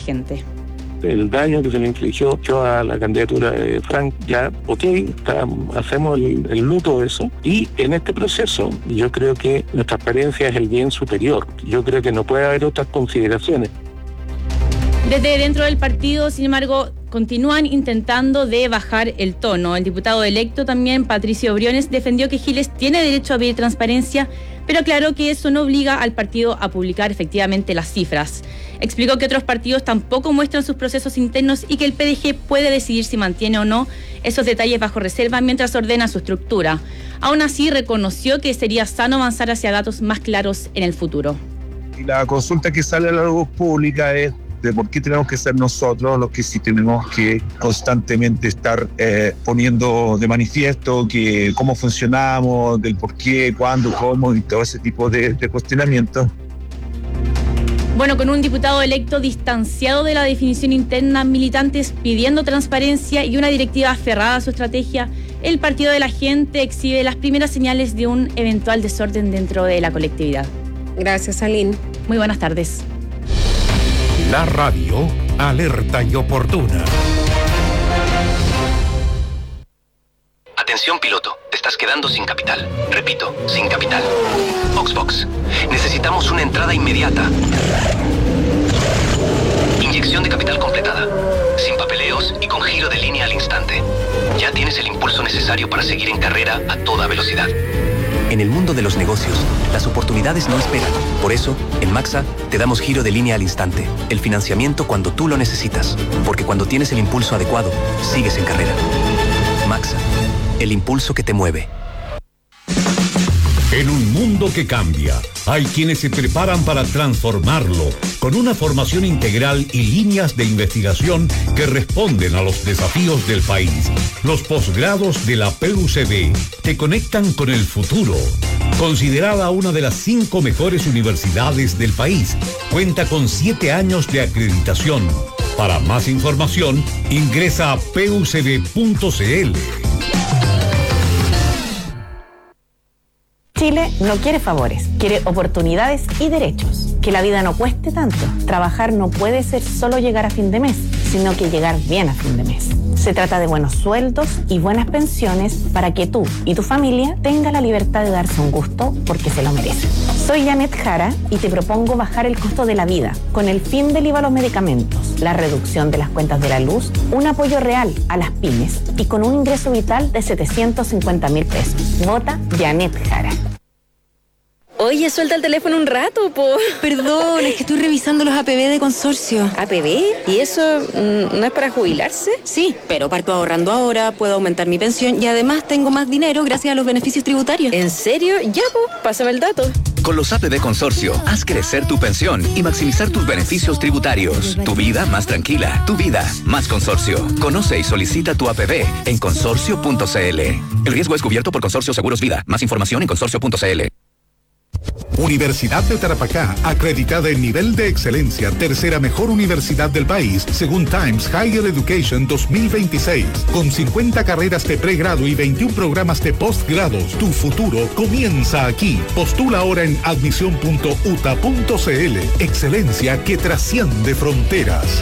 gente. El daño que se le infligió a la candidatura de Frank, ya, hacemos el luto de eso. Y en este proceso, yo creo que la transparencia es el bien superior. Yo creo que no puede haber otras consideraciones. Desde dentro del partido, sin embargo, continúan intentando de bajar el tono. El diputado electo también, Patricio Briones, defendió que Giles tiene derecho a pedir transparencia, pero aclaró que eso no obliga al partido a publicar efectivamente las cifras. Explicó que otros partidos tampoco muestran sus procesos internos y que el PDG puede decidir si mantiene o no esos detalles bajo reserva mientras ordena su estructura. Aún así, reconoció que sería sano avanzar hacia datos más claros en el futuro. Y la consulta que sale a la luz pública es de por qué tenemos que ser nosotros los que sí tenemos que constantemente estar poniendo de manifiesto que cómo funcionamos, del por qué, cuándo, cómo y todo ese tipo de cuestionamientos. Bueno, con un diputado electo distanciado de la definición interna, militantes pidiendo transparencia y una directiva aferrada a su estrategia, el Partido de la Gente exhibe las primeras señales de un eventual desorden dentro de la colectividad. Gracias, Aline. Muy buenas tardes. La radio alerta y oportuna. Atención piloto, te estás quedando sin capital. Repito, sin capital. Oxbox, necesitamos una entrada inmediata. Inyección de capital completada. Sin papeleos y con giro de línea al instante. Ya tienes el impulso necesario para seguir en carrera a toda velocidad. En el mundo de los negocios, las oportunidades no esperan. Por eso, en Maxa, te damos giro de línea al instante. El financiamiento cuando tú lo necesitas. Porque cuando tienes el impulso adecuado, sigues en carrera. Maxa, el impulso que te mueve. En un mundo que cambia, hay quienes se preparan para transformarlo con una formación integral y líneas de investigación que responden a los desafíos del país. Los posgrados de la PUCB te conectan con el futuro. Considerada una de las 5 mejores universidades del país, cuenta con 7 años de acreditación. Para más información, ingresa a pucb.cl. Chile no quiere favores, quiere oportunidades y derechos. Que la vida no cueste tanto. Trabajar no puede ser solo llegar a fin de mes, sino que llegar bien a fin de mes. Se trata de buenos sueldos y buenas pensiones para que tú y tu familia tengan la libertad de darse un gusto porque se lo merecen. Soy Janet Jara y te propongo bajar el costo de la vida con el fin del IVA a los medicamentos, la reducción de las cuentas de la luz, un apoyo real a las pymes y con un ingreso vital de 750.000 pesos. Vota Janet Jara. Oye, suelta el teléfono un rato, po. Perdón, es que estoy revisando los APB de consorcio. ¿APB? ¿Y eso no es para jubilarse? Sí, pero parto ahorrando ahora, puedo aumentar mi pensión y además tengo más dinero gracias a los beneficios tributarios. ¿En serio? Ya, po, pásame el dato. Con los APB Consorcio, haz crecer tu pensión y maximizar tus beneficios tributarios. Tu vida más tranquila, tu vida más consorcio. Conoce y solicita tu APB en consorcio.cl. El riesgo es cubierto por Consorcio Seguros Vida. Más información en consorcio.cl. Universidad de Tarapacá, acreditada en nivel de excelencia, tercera mejor universidad del país, según Times Higher Education 2026. Con 50 carreras de pregrado y 21 programas de postgrados, tu futuro comienza aquí. Postula ahora en admisión.uta.cl. Excelencia que trasciende fronteras.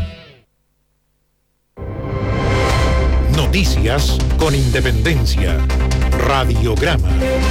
Noticias con independencia. Radiograma.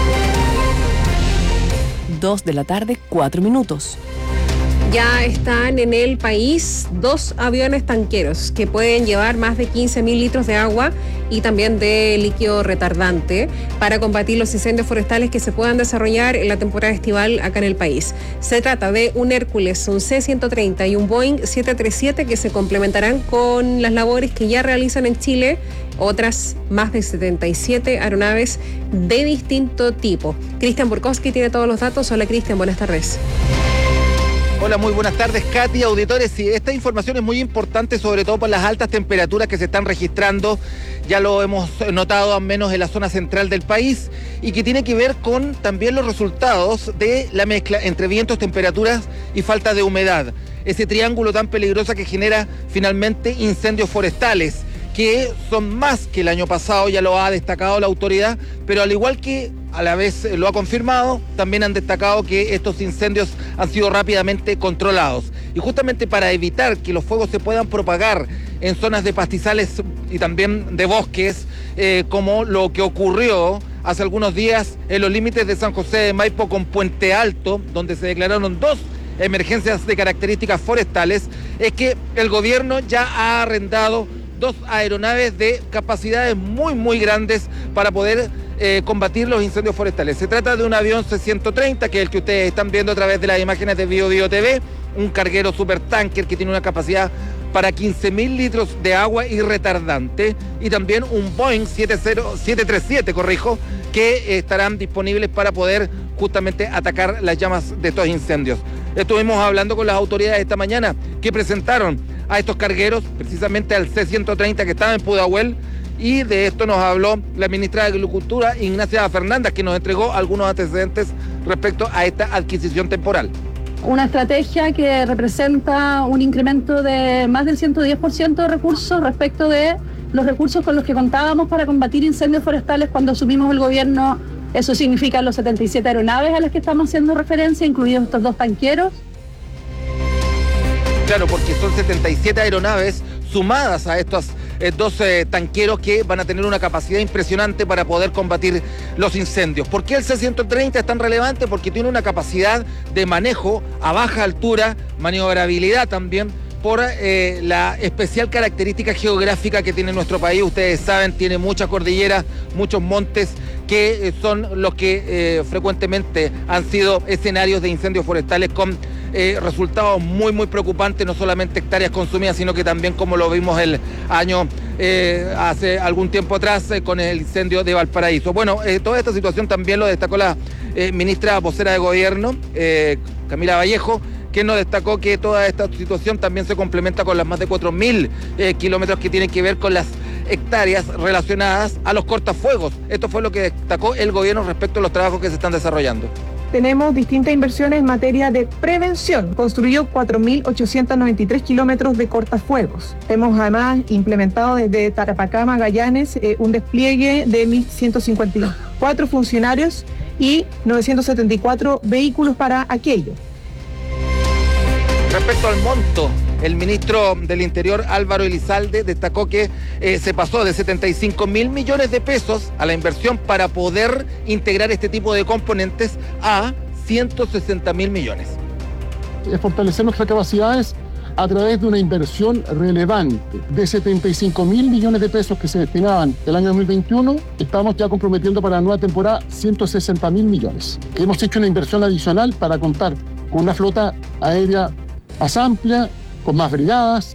2 de la tarde, 4 minutos. Ya están en el país 2 aviones tanqueros que pueden llevar más de 15.000 litros de agua y también de líquido retardante para combatir los incendios forestales que se puedan desarrollar en la temporada estival acá en el país. Se trata de un Hércules, un C-130 y un Boeing 737 que se complementarán con las labores que ya realizan en Chile otras más de 77 aeronaves de distinto tipo. Cristian Burkowski tiene todos los datos. Hola Cristian, buenas tardes. Hola, muy buenas tardes, Katy, auditores. Sí, esta información es muy importante, sobre todo por las altas temperaturas que se están registrando, ya lo hemos notado al menos en la zona central del país, y que tiene que ver con también los resultados de la mezcla entre vientos, temperaturas y falta de humedad. Ese triángulo tan peligroso que genera finalmente incendios forestales, que son más que el año pasado, ya lo ha destacado la autoridad, pero al igual que a la vez lo ha confirmado, también han destacado que estos incendios han sido rápidamente controlados. Y justamente para evitar que los fuegos se puedan propagar en zonas de pastizales y también de bosques, como lo que ocurrió hace algunos días en los límites de San José de Maipo con Puente Alto, donde se declararon 2 emergencias de características forestales, es que el gobierno ya ha arrendado 2 aeronaves de capacidades muy grandes para poder combatir los incendios forestales. Se trata de un avión C-130, que es el que ustedes están viendo a través de las imágenes de BioBio TV, un carguero supertanker que tiene una capacidad para 15.000 litros de agua y retardante, y también un Boeing 737, que estarán disponibles para poder justamente atacar las llamas de estos incendios. Estuvimos hablando con las autoridades esta mañana que presentaron a estos cargueros, precisamente al C-130 que estaba en Pudahuel, y de esto nos habló la ministra de Agricultura, Ignacia Fernández, que nos entregó algunos antecedentes respecto a esta adquisición temporal. Una estrategia que representa un incremento de más del 110% de recursos respecto de los recursos con los que contábamos para combatir incendios forestales cuando asumimos el gobierno. Eso significa los 77 aeronaves a las que estamos haciendo referencia, incluidos estos 2 tanqueros. Claro, porque son 77 aeronaves sumadas a estos 2 tanqueros que van a tener una capacidad impresionante para poder combatir los incendios. ¿Por qué el C-130 es tan relevante? Porque tiene una capacidad de manejo a baja altura, maniobrabilidad también, por la especial característica geográfica que tiene nuestro país. Ustedes saben, tiene muchas cordilleras, muchos montes, que son los que frecuentemente han sido escenarios de incendios forestales con resultados muy preocupantes, no solamente hectáreas consumidas, sino que también, como lo vimos el año hace algún tiempo atrás con el incendio de Valparaíso. Bueno, toda esta situación también lo destacó la ministra vocera de gobierno, Camila Vallejo, que nos destacó que toda esta situación también se complementa con las más de 4.000 kilómetros que tienen que ver con las hectáreas relacionadas a los cortafuegos. Esto fue lo que destacó el gobierno respecto a los trabajos que se están desarrollando. Tenemos distintas inversiones en materia de prevención. Construyó 4.893 kilómetros de cortafuegos. Hemos además implementado desde Tarapacá a Magallanes un despliegue de 1.154 funcionarios y 974 vehículos para aquello. Respecto al monto, el ministro del Interior, Álvaro Elizalde, destacó que se pasó de 75.000 millones de pesos a la inversión para poder integrar este tipo de componentes a 160.000 millones. Es fortalecer nuestras capacidades a través de una inversión relevante. De 75.000 millones de pesos que se destinaban el año 2021, estamos ya comprometiendo para la nueva temporada 160.000 millones. Hemos hecho una inversión adicional para contar con una flota aérea más amplia, con más brigadas.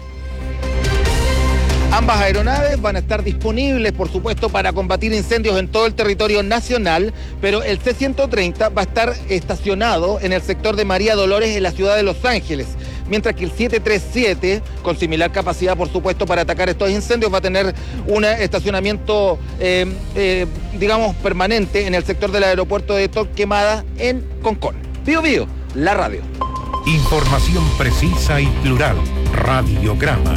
Ambas aeronaves van a estar disponibles, por supuesto, para combatir incendios en todo el territorio nacional, pero el C-130 va a estar estacionado en el sector de María Dolores, en la ciudad de Los Ángeles, mientras que el 737, con similar capacidad, por supuesto, para atacar estos incendios, va a tener un estacionamiento, digamos, permanente en el sector del aeropuerto de Torquemada, en Concón. BioBio, la radio. Información precisa y plural. Radiograma.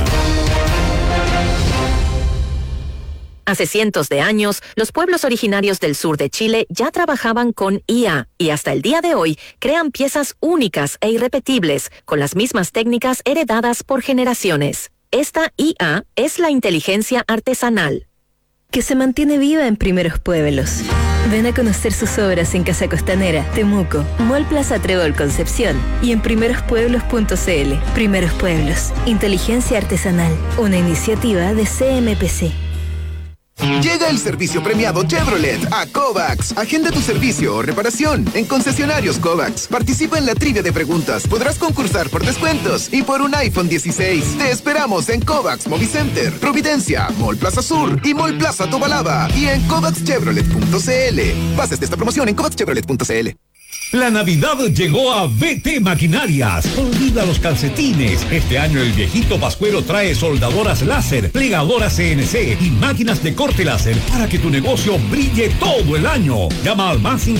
Hace cientos de años, los pueblos originarios del sur de Chile ya trabajaban con IA y hasta el día de hoy crean piezas únicas e irrepetibles con las mismas técnicas heredadas por generaciones. Esta IA es la inteligencia artesanal, que se mantiene viva en primeros pueblos. Ven a conocer sus obras en Casa Costanera, Temuco, Mall Plaza Trébol Concepción y en primerospueblos.cl. Primeros Pueblos, inteligencia artesanal, una iniciativa de CMPC. Llega el servicio premiado Chevrolet a Kovacs. Agenda tu servicio o reparación en concesionarios Kovacs. Participa en la trivia de preguntas. Podrás concursar por descuentos y por un iPhone 16. Te esperamos en Kovacs Movicenter, Providencia, Mall Plaza Sur y Mall Plaza Tobalaba. Y en kovacschevrolet.cl. Bases de esta promoción en kovacschevrolet.cl. La Navidad llegó a BT Maquinarias. Olvida los calcetines. Este año el viejito Pascuero trae soldadoras láser, plegadoras CNC y máquinas de corte láser para que tu negocio brille todo el año. Llama al más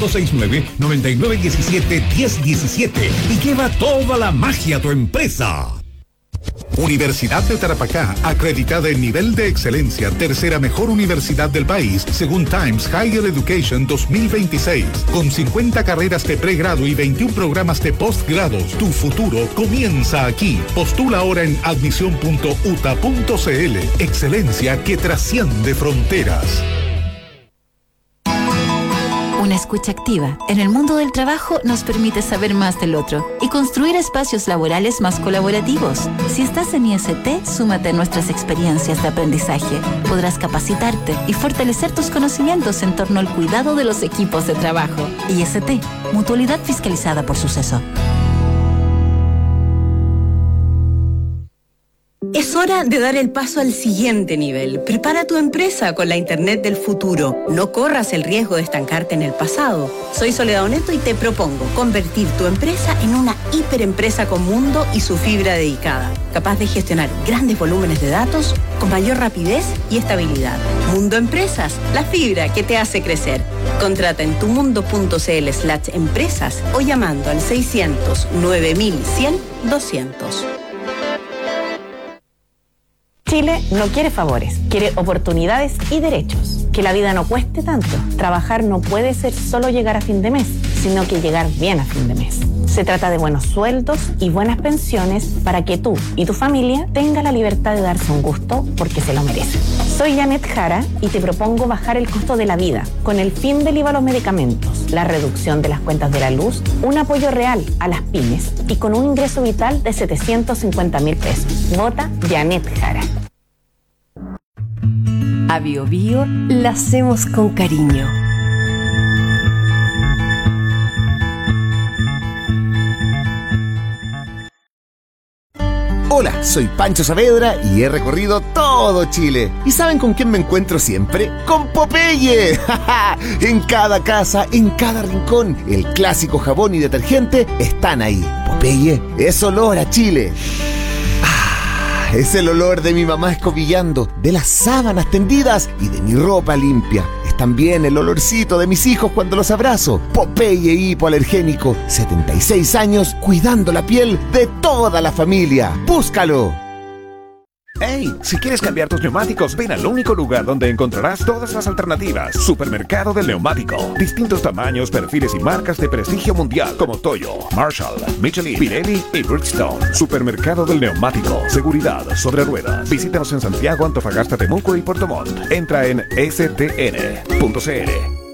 569-9917-1017 y lleva toda la magia a tu empresa. Universidad de Tarapacá, acreditada en nivel de excelencia, tercera mejor universidad del país, según Times Higher Education 2026. Con 50 carreras de pregrado y 21 programas de postgrados, tu futuro comienza aquí. Postula ahora en admisión.uta.cl. Excelencia que trasciende fronteras. Una escucha activa en el mundo del trabajo nos permite saber más del otro y construir espacios laborales más colaborativos. Si estás en IST, súmate a nuestras experiencias de aprendizaje. Podrás capacitarte y fortalecer tus conocimientos en torno al cuidado de los equipos de trabajo. IST, mutualidad fiscalizada por Suceso. Es hora de dar el paso al siguiente nivel. Prepara tu empresa con la Internet del futuro. No corras el riesgo de estancarte en el pasado. Soy Soledad Oneto y te propongo convertir tu empresa en una hiperempresa con mundo y su fibra dedicada, capaz de gestionar grandes volúmenes de datos con mayor rapidez y estabilidad. Mundo Empresas, la fibra que te hace crecer. Contrata en tumundo.cl/empresas o llamando al 600 9100 200. Chile no quiere favores, quiere oportunidades y derechos. Que la vida no cueste tanto. Trabajar no puede ser solo llegar a fin de mes, sino que llegar bien a fin de mes. Se trata de buenos sueldos y buenas pensiones para que tú y tu familia tengan la libertad de darse un gusto porque se lo merecen. Soy Janet Jara y te propongo bajar el costo de la vida con el fin del IVA a los medicamentos, la reducción de las cuentas de la luz, un apoyo real a las pymes y con un ingreso vital de 750.000 pesos. Vota Janet Jara. A Bio Bio la hacemos con cariño. Hola, soy Pancho Saavedra y he recorrido todo Chile. ¿Y saben con quién me encuentro siempre? ¡Con Popeye! En cada casa, en cada rincón, el clásico jabón y detergente están ahí. Popeye es olor a Chile. Es el olor de mi mamá escobillando, de las sábanas tendidas y de mi ropa limpia. Es también el olorcito de mis hijos cuando los abrazo. Popeye hipoalergénico, 76 años cuidando la piel de toda la familia. ¡Búscalo! ¡Hey! Si quieres cambiar tus neumáticos, ven al único lugar donde encontrarás todas las alternativas. Supermercado del Neumático. Distintos tamaños, perfiles y marcas de prestigio mundial como Toyo, Marshall, Michelin, Pirelli y Bridgestone. Supermercado del Neumático. Seguridad sobre ruedas. Visítanos en Santiago, Antofagasta, Temuco y Puerto Montt. Entra en stn.cl.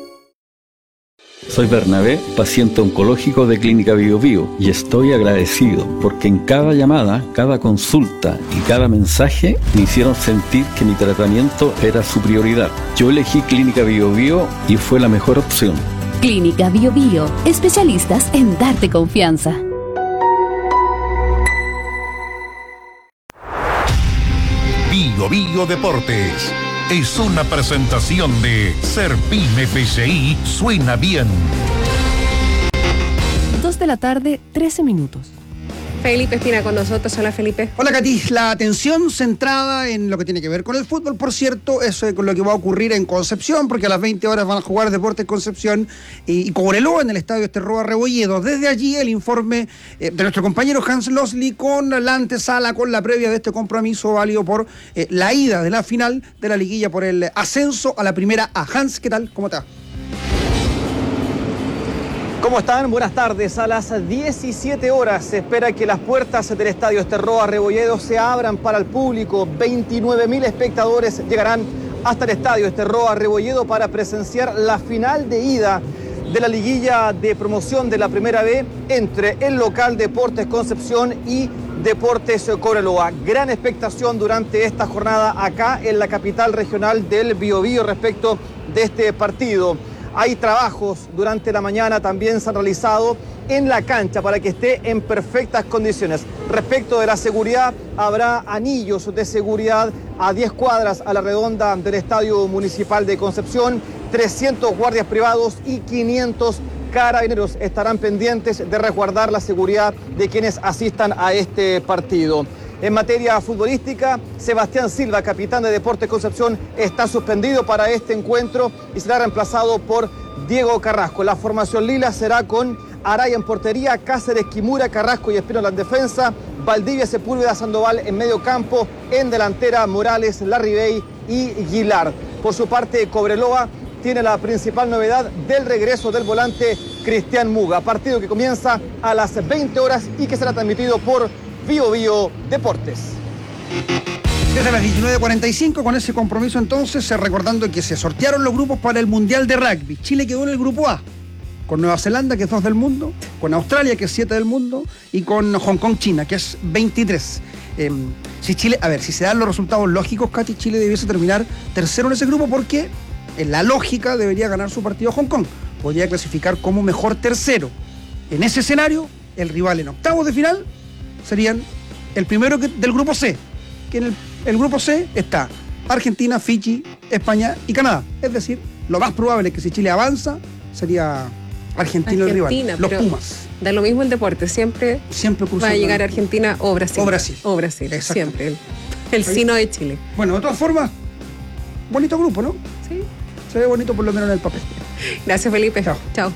Soy Bernabé, paciente oncológico de Clínica Bio Bio, y estoy agradecido porque en cada llamada, cada consulta y cada mensaje me hicieron sentir que mi tratamiento era su prioridad. Yo elegí Clínica Bio Bio y fue la mejor opción. Clínica Bio Bio, especialistas en darte confianza. Bio Bio Deportes. Es una presentación de Serpin FCI Suena Bien. 2 de la tarde, 13 minutos. Felipe Espina con nosotros. Hola, Felipe. Hola, Katy. La atención centrada en lo que tiene que ver con el fútbol, por cierto, es con lo que va a ocurrir en Concepción, porque a las 20 horas van a jugar Deportes Concepción y Cobreloa en el Estadio Esterroa Rebolledo. Desde allí el informe de nuestro compañero Hans Losley con la antesala, con la previa de este compromiso válido por la ida de la final de la liguilla por el ascenso a la primera A. Hans, ¿qué tal? ¿Cómo está? ¿Cómo están? Buenas tardes. A las 17 horas se espera que las puertas del Estadio Esterroa Rebolledo se abran para el público. 29.000 espectadores llegarán hasta el Estadio Esterroa Rebolledo para presenciar la final de ida de la liguilla de promoción de la Primera B entre el local Deportes Concepción y Deportes Cobreloa. Gran expectación durante esta jornada acá en la capital regional del Biobío respecto de este partido. Hay trabajos durante la mañana, también se han realizado en la cancha para que esté en perfectas condiciones. Respecto de la seguridad, habrá anillos de seguridad a 10 cuadras a la redonda del Estadio Municipal de Concepción, 300 guardias privados y 500 carabineros estarán pendientes de resguardar la seguridad de quienes asistan a este partido. En materia futbolística, Sebastián Silva, capitán de Deportes Concepción, está suspendido para este encuentro y será reemplazado por Diego Carrasco. La formación lila será con Araya en portería, Cáceres, Kimura, Carrasco y Espinola en defensa, Valdivia, Sepúlveda, Sandoval en medio campo, en delantera Morales, Larribey y Guilard. Por su parte, Cobreloa tiene la principal novedad del regreso del volante Cristian Muga, partido que comienza a las 20 horas y que será transmitido por Bio Bio Deportes. Desde las 19:45 con ese compromiso entonces, recordando que se sortearon los grupos para el Mundial de Rugby. Chile quedó en el grupo A, con Nueva Zelanda, que es 2 del mundo, con Australia, que es 7 del mundo, y con Hong Kong, China, que es 23. Si se dan los resultados lógicos, Katy, Chile debiese terminar tercero en ese grupo porque en la lógica debería ganar su partido Hong Kong. Podría clasificar como mejor tercero. En ese escenario, el rival en octavos de final serían el primero del grupo C, que en el grupo C está Argentina, Fiji, España y Canadá. Es decir, lo más probable es que si Chile avanza, sería Argentina el rival, los Pumas. Da lo mismo en deporte, siempre va a llegar Argentina o Brasil. O Brasil, siempre. El sino de Chile. Bueno, de todas formas, bonito grupo, ¿no? Sí. Se ve bonito por lo menos en el papel. Gracias, Felipe. Chao.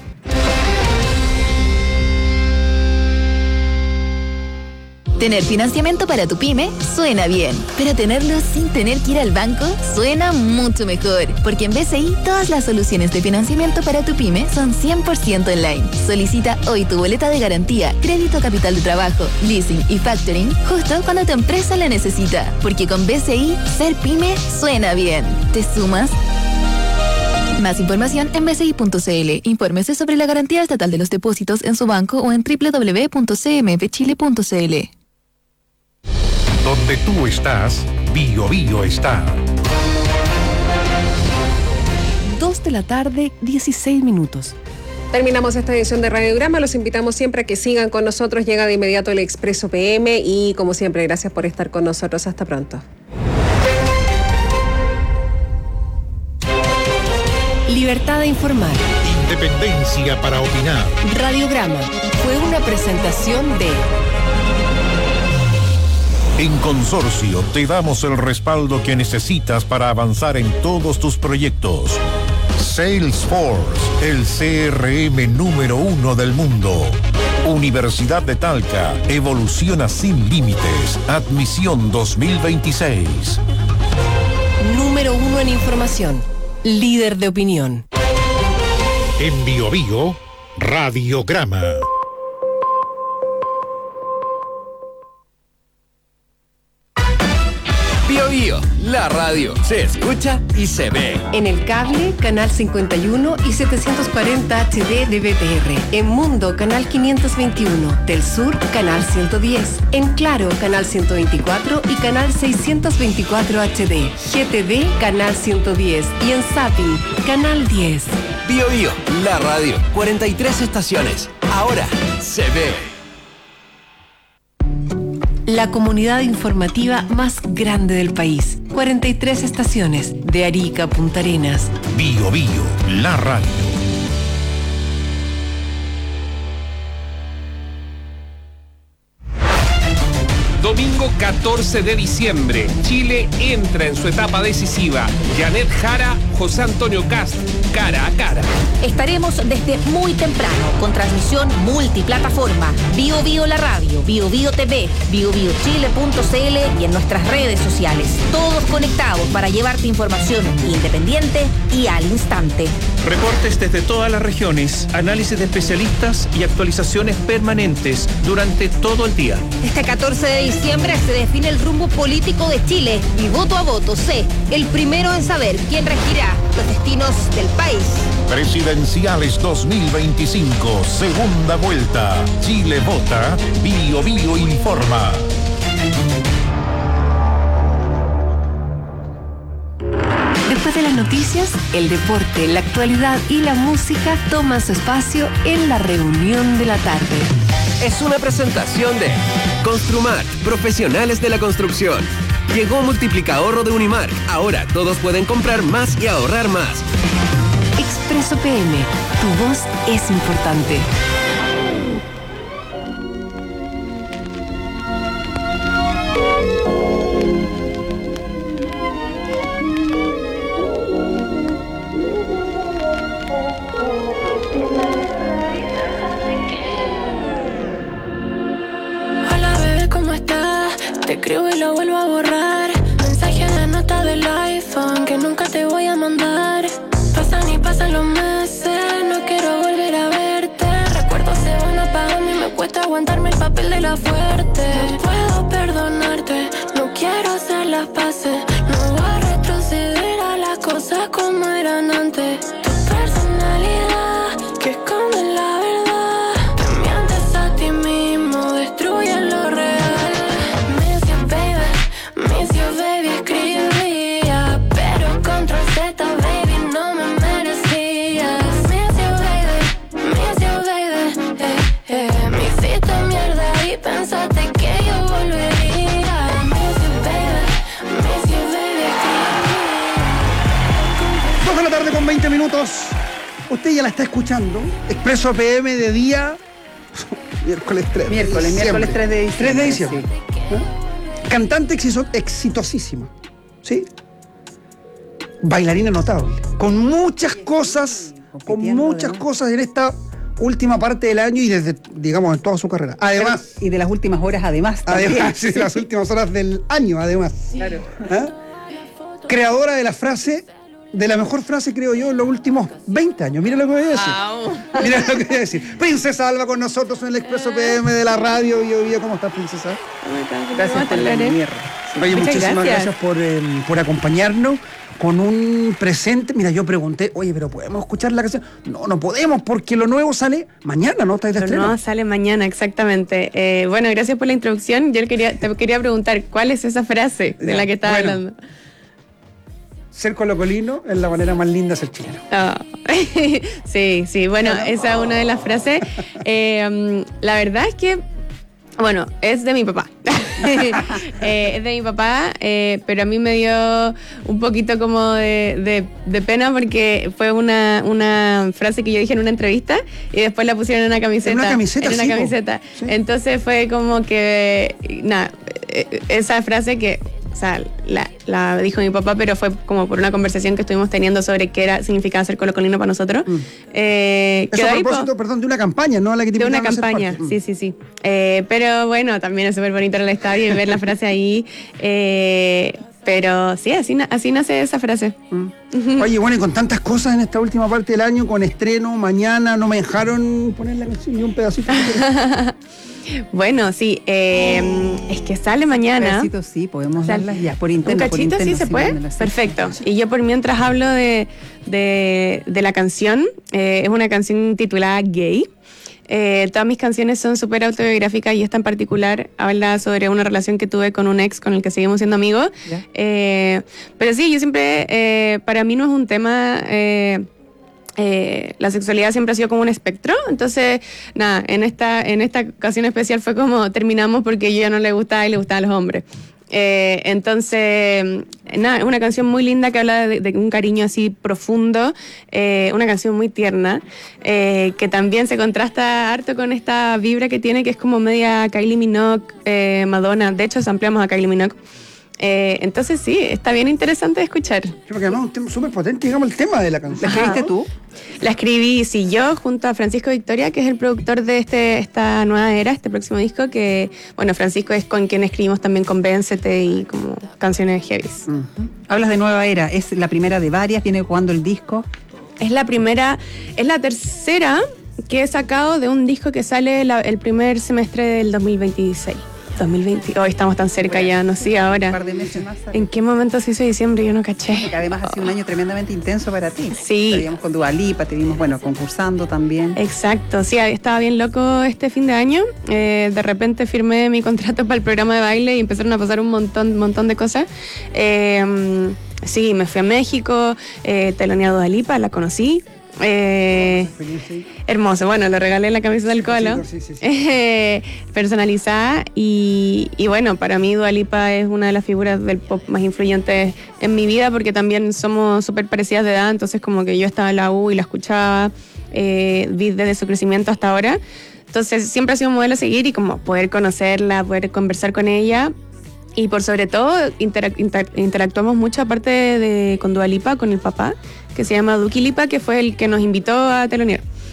Tener financiamiento para tu pyme suena bien, pero tenerlo sin tener que ir al banco suena mucho mejor, porque en BCI todas las soluciones de financiamiento para tu pyme son 100% online. Solicita hoy tu boleta de garantía, crédito capital de trabajo, leasing y factoring justo cuando tu empresa la necesita, porque con BCI ser pyme suena bien. ¿Te sumas? Más información en bci.cl. Infórmese sobre la garantía estatal de los depósitos en su banco o en www.cmfchile.cl. Donde tú estás, Bio Bio está. 2:16 p.m. Terminamos esta edición de Radiograma. Los invitamos siempre a que sigan con nosotros. Llega de inmediato el Expreso PM y, como siempre, gracias por estar con nosotros. Hasta pronto. Libertad de informar. Independencia para opinar. Radiograma fue una presentación de... En Consorcio te damos el respaldo que necesitas para avanzar en todos tus proyectos. Salesforce, el CRM número 1 del mundo. Universidad de Talca, evoluciona sin límites. Admisión 2026. Número 1 en información. Líder de opinión. En Bio Bio, Radiograma. Bio Bio, la radio se escucha y se ve. En el cable, canal 51 y 740 HD de BTR. En Mundo, canal 521. Del Sur, canal 110. En Claro, canal 124 y canal 624 HD. GTV, canal 110. Y en Zapping, canal 10. Bio Bio, la radio, 43 estaciones. Ahora se ve. La comunidad informativa más grande del país. 43 estaciones, de Arica a Punta Arenas. Bio Bio, la radio. Domingo 14 de diciembre, Chile entra en su etapa decisiva. Janet Jara, José Antonio Kast, cara a cara. Estaremos desde muy temprano, con transmisión multiplataforma. Bio Bio la radio, Bio Bio TV, biobiochile.cl y en nuestras redes sociales. Todos conectados para llevarte información independiente y al instante. Reportes desde todas las regiones, análisis de especialistas y actualizaciones permanentes durante todo el día. Este 14 de diciembre se define el rumbo político de Chile y voto a voto sé, el primero en saber quién regirá los destinos del país. Presidenciales 2025, segunda vuelta. Chile vota, Bio Bio informa. Después de las noticias, el deporte, la actualidad y la música toman su espacio en la reunión de la tarde. Es una presentación de Construmark, profesionales de la construcción. Llegó Multiplicahorro de Unimark. Ahora todos pueden comprar más y ahorrar más. Expreso PM, tu voz es importante. vuelvo a borrar. Mensaje de nota del iPhone que nunca te voy a mandar. Pasan y pasan los meses, no quiero volver a verte. Recuerdos se van apagando y me cuesta aguantarme el papel de la fuerte. No puedo perdonarte, no quiero hacer las paces. No voy a retroceder a las cosas como eran antes. Tu personalidad que esconde la verdad. Te mientes a ti mismo, destruye lo real. Miss you baby, escribía, pero control Z baby no me merecías. Miss you baby, me hiciste mierda y pensaste que yo volvería. Miss you baby, escribía. 2 de la tarde con 20 minutos. Usted ya la está escuchando. Expreso PM de día. Miércoles 3 de diciembre. Miércoles 3 de diciembre. 3 de diciembre. Sí. Cantante exitosísima. ¿Sí? Bailarina notable. Con muchas cosas. Con muchas cosas en esta última parte del año y desde, digamos, en toda su carrera. Además. Y de las últimas horas, además. Además, sí, de las últimas horas del año, además. Claro. ¿Ah? Creadora de la frase. De la mejor frase, creo yo, en los últimos 20 años. Mira lo que voy a decir. Mira lo que voy a decir. Princesa Alba con nosotros en el Expreso PM de la radio. ¿Cómo estás, Princesa? Gracias por la mierda. Oye, muchísimas gracias por acompañarnos con un presente. Mira, yo pregunté, oye, ¿pero podemos escuchar la canción? No podemos porque lo nuevo sale mañana, ¿no? ¿Estáis de estreno? No, sale mañana, exactamente. Bueno, gracias por la introducción. Yo te quería preguntar, ¿cuál es esa frase de la que estás hablando? Ser colocolino es la manera más linda de ser chileno. Oh. Sí, bueno, esa es una de las frases. La verdad es que, bueno, es de mi papá. Es de mi papá, pero a mí me dio un poquito como de pena porque fue una frase que yo dije en una entrevista y después la pusieron en una camiseta. En una camiseta, en una camiseta. Sí. Entonces fue como que, esa frase que... O sea, la dijo mi papá, pero fue como por una conversación que estuvimos teniendo sobre qué significaba ser colocolino para nosotros. Eso a propósito, perdón, de una campaña, ¿no? La que te de una campaña, sí. Pero bueno, también es súper bonito el estadio y ver la frase ahí. Pero sí, así nace esa frase. Oye, bueno, y con tantas cosas en esta última parte del año, con estreno, mañana, no me dejaron poner la canción ni un pedacito. Bueno, sí, es que sale mañana. Un pedacito sí, podemos darlas ya, por interno. ¿Un cachito sí se puede? Perfecto. Y yo por mientras hablo de la canción, es una canción titulada Gay. Todas mis canciones son súper autobiográficas y esta en particular habla sobre una relación que tuve con un ex con el que seguimos siendo amigos. Pero sí, yo siempre, para mí no es un tema... la sexualidad siempre ha sido como un espectro, entonces nada, en esta ocasión especial fue como terminamos porque yo ya no le gustaba y le gustaban los hombres. Entonces, nada, es una canción muy linda que habla de un cariño así profundo, una canción muy tierna, que también se contrasta harto con esta vibra que tiene, que es como media Kylie Minogue, Madonna. De hecho, ampliamos a Kylie Minogue. Entonces sí, está bien interesante de escuchar. Porque además es un tema súper potente, digamos, el tema de la canción. ¿La escribiste tú? La escribí, sí, yo junto a Francisco Victoria, que es el productor de esta nueva era, este próximo disco, que, bueno, Francisco es con quien escribimos también Convéncete y como canciones heavies. Hablas de nueva era, ¿es la primera de varias? ¿Viene jugando el disco? Es la tercera que he sacado de un disco que sale el primer semestre del 2026. 2020, hoy estamos tan cerca ya, no sé ahora. Un par de meses más. ¿En qué momento se hizo diciembre? Yo no caché. Porque además ha sido un año tremendamente intenso para ti. Sí. Te vimos con Dua Lipa, te vimos, bueno, concursando también. Exacto, sí, estaba bien loco este fin de año. De repente firmé mi contrato para el programa de baile y empezaron a pasar un montón de cosas. Sí, me fui a México, teloneé a Dua Lipa, la conocí. Hermoso, bueno, le regalé la camisa del Colo, sí. Personalizada y bueno, para mí Dua Lipa es una de las figuras del pop más influyentes en mi vida porque también somos súper parecidas de edad, entonces como que yo estaba en la U y la escuchaba, vi desde su crecimiento hasta ahora, entonces siempre ha sido un modelo a seguir y como poder conocerla, poder conversar con ella. Y por sobre todo interactuamos mucho aparte con Dua Lipa, con el papá, que se llama Duki Lipa, que fue el que nos invitó a telonear.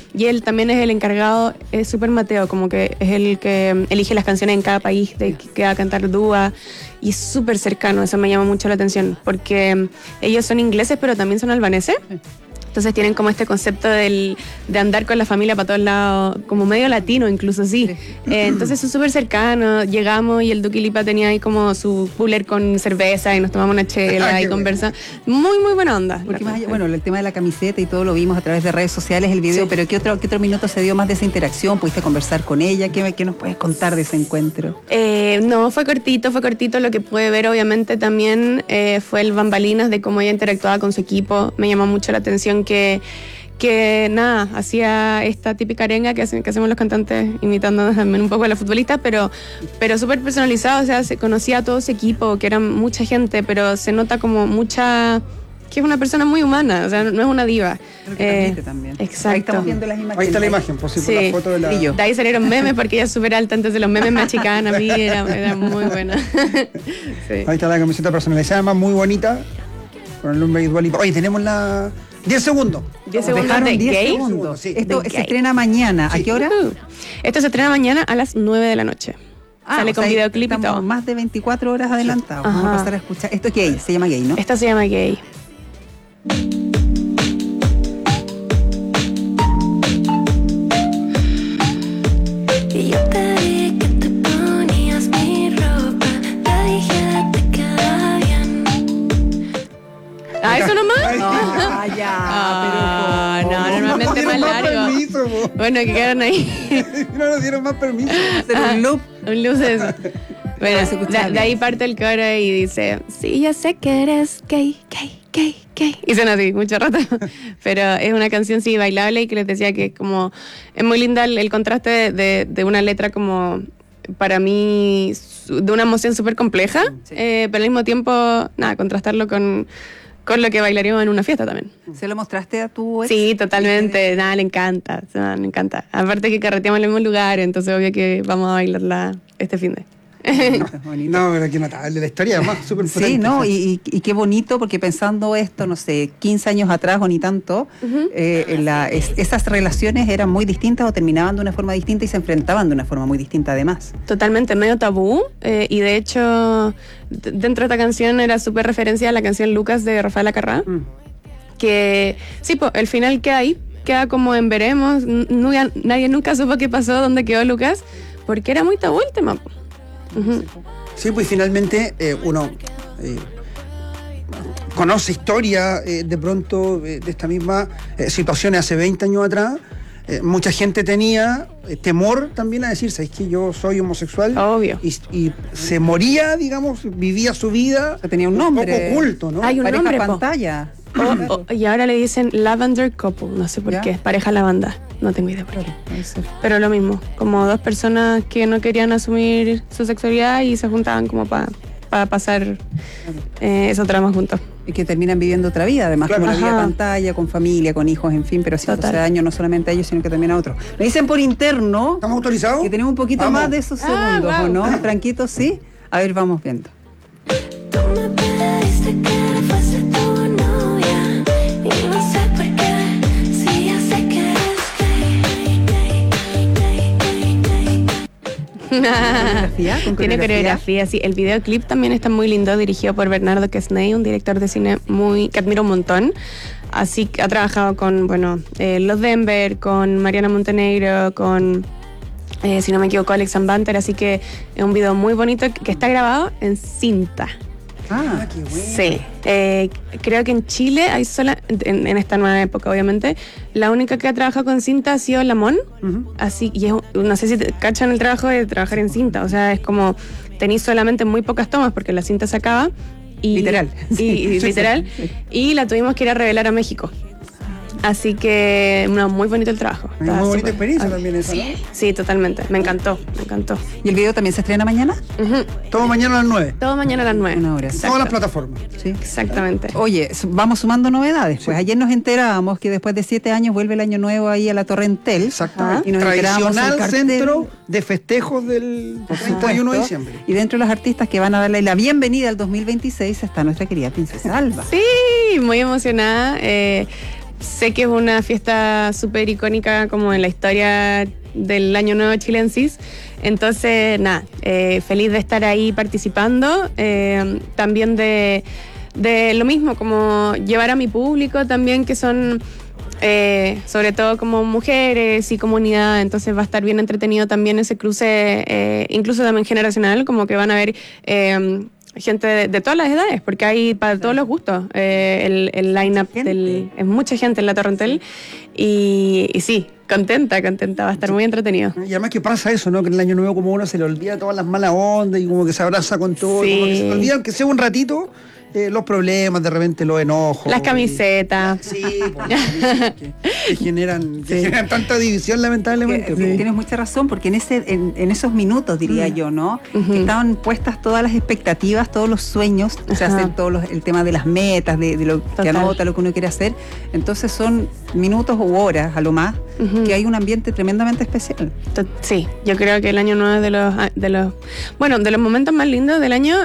y él también es el encargado, es súper Mateo, como que es el que elige las canciones en cada país de que va a cantar Dua, y es súper cercano, eso me llama mucho la atención, porque ellos son ingleses pero también son albaneses. Entonces tienen como este concepto de andar con la familia para todos lados, como medio latino incluso, sí. Entonces son súper cercanos, llegamos y el Duki Lipa tenía ahí como su cooler con cerveza y nos tomamos una chela y conversamos. Muy, muy buena onda. Porque más allá, bueno, el tema de la camiseta y todo lo vimos a través de redes sociales, el video, pero ¿qué otro minuto se dio más de esa interacción? ¿Pudiste conversar con ella? ¿Qué nos puedes contar de ese encuentro? No, fue cortito. Lo que pude ver obviamente también fue el bambalinas de cómo ella interactuaba con su equipo. Me llamó mucho la atención que nada, hacía esta típica arenga que hacemos los cantantes imitando también un poco a la futbolista, pero súper personalizado, o sea, se conocía a todo ese equipo, que eran mucha gente, pero se nota como que es una persona muy humana, o sea, no es una diva. También. Exacto. Ahí estamos viendo las imágenes. Ahí está la imagen, por si la foto de la... De ahí salieron memes porque ella es súper alta, entonces los memes me achicaban a mí, era muy buena. Sí. Ahí está la camiseta personalizada, además muy bonita, con el nombre de Dua Lipa. Oye, tenemos la... 10 segundos. 10 segundos de 10 Gay. segundos. Sí. Esto se estrena mañana. ¿A qué hora? Esto se estrena mañana a las 9 de la noche. Sale con videoclip y todo. Más de 24 horas adelantados. Vamos a pasar a escuchar. Esto es Gay, se llama Gay, ¿no? Esta se llama Gay. Y yo te dije que te ponías mi ropa, te dije te queda bien. ¿Eso nomás? No, normalmente más largo. Permiso, bueno, que quedaron ahí. No nos dieron más permiso. Un loop. Un loop es eso. Bueno, de ahí parte el coro y dice, sí, ya sé que eres gay. Y suena así, mucho rato. Pero es una canción, sí, bailable, y que les decía que como es muy linda el contraste de una letra como, para mí, de una emoción súper compleja, pero al mismo tiempo, nada, contrastarlo con lo que bailaríamos en una fiesta también. ¿Se lo mostraste a tu ex? Sí, totalmente. Nada, le encanta. Me encanta. Aparte que carreteamos en el mismo lugar, entonces obvio que vamos a bailarla este fin de. No, pero qué notable la historia, además, súper potente. Sí, ¿no? Y qué bonito, porque pensando esto, no sé, 15 años atrás o ni tanto, esas relaciones eran muy distintas o terminaban de una forma distinta y se enfrentaban de una forma muy distinta además. Totalmente, medio tabú, y de hecho, dentro de esta canción era súper referencia a la canción Lucas de Rafael Acarrá, que sí, pues, el final queda ahí, queda como en veremos, nadie nunca supo qué pasó, dónde quedó Lucas, porque era muy tabú el tema. Sí, pues finalmente uno conoce historia de pronto de esta misma situaciones hace 20 años atrás. Mucha gente tenía temor también a decir, ¿sabes que yo soy homosexual? Obvio. Y se moría, digamos, vivía su vida. Tenía un nombre. Un poco oculto, ¿no? Hay un pareja nombre, pantalla. Y ahora le dicen Lavender Couple, no sé por qué, pareja lavanda, no tengo idea por qué. Pero lo mismo, como dos personas que no querían asumir su sexualidad y se juntaban como para pasar esos dramas juntos. Y que terminan viviendo otra vida, además, como la vida pantalla, con familia, con hijos, en fin, pero sí hace daño no solamente a ellos, sino que también a otros. Me dicen por interno... ¿Estamos autorizados? Que tenemos un poquito más de esos segundos, ¿o no? Tranquitos, sí. A ver, vamos viendo. Tú me pediste que fuese tu novia y no sé por qué, si ya sé que eres Tiene coreografía, sí. El videoclip también está muy lindo, dirigido por Bernardo Quesney, un director de cine que admiro un montón. Así que ha trabajado con, Los Denver, con Mariana Montenegro, con, si no me equivoco, Alex Banter, así que es un video muy bonito que está grabado en cinta. Qué bueno. Sí, creo que en Chile hay en esta nueva época, obviamente, la única que ha trabajado con cinta ha sido Lamón. Así, y no sé si cachan el trabajo de trabajar en cinta, o sea, es como tenéis solamente muy pocas tomas porque la cinta se acaba. Literal. Literal. Y la tuvimos que ir a revelar a México. Así que, muy bonito el trabajo. Muy bonita experiencia también esa, ¿no? Sí, totalmente. Me encantó. ¿Y el video también se estrena mañana? Todo mañana a las 9. Todo mañana a las 9. Una hora. Todas las plataformas. Sí. Exactamente. Oye, vamos sumando novedades. Pues ayer nos enterábamos que después de 7 años vuelve el año nuevo ahí a la Torre Entel. Exactamente. Y nos tradicional centro de festejos del 31 de diciembre. Y dentro de los artistas que van a darle la bienvenida al 2026 está nuestra querida Princesa Alba. Sí, muy emocionada. sé que es una fiesta súper icónica como en la historia del Año Nuevo chilensis. Entonces, nada, feliz de estar ahí participando. También de lo mismo, como llevar a mi público también, que son sobre todo como mujeres y comunidad. Entonces va a estar bien entretenido también ese cruce, incluso también generacional, como que van a ver gente de todas las edades, porque hay para todos los gustos. El line-up es mucha gente en la Torrentel y sí, contenta, va a estar muy entretenido. Y además que pasa eso, ¿no? Que en el Año Nuevo como uno se le olvida todas las malas ondas y como que se abraza con todo, Sí. y como que se le olvida, aunque sea un ratito, los problemas, de repente los enojos. Las camisetas. Sí, que generan tanta división, lamentablemente. Tienes mucha razón, porque en esos minutos, diría yo, ¿no? Que estaban puestas todas las expectativas, todos los sueños, se hacen el tema de las metas, de lo que anota, lo que uno quiere hacer. Entonces son minutos u horas, a lo más, que hay un ambiente tremendamente especial. Sí, yo creo que el Año Nuevo es de los momentos más lindos del año.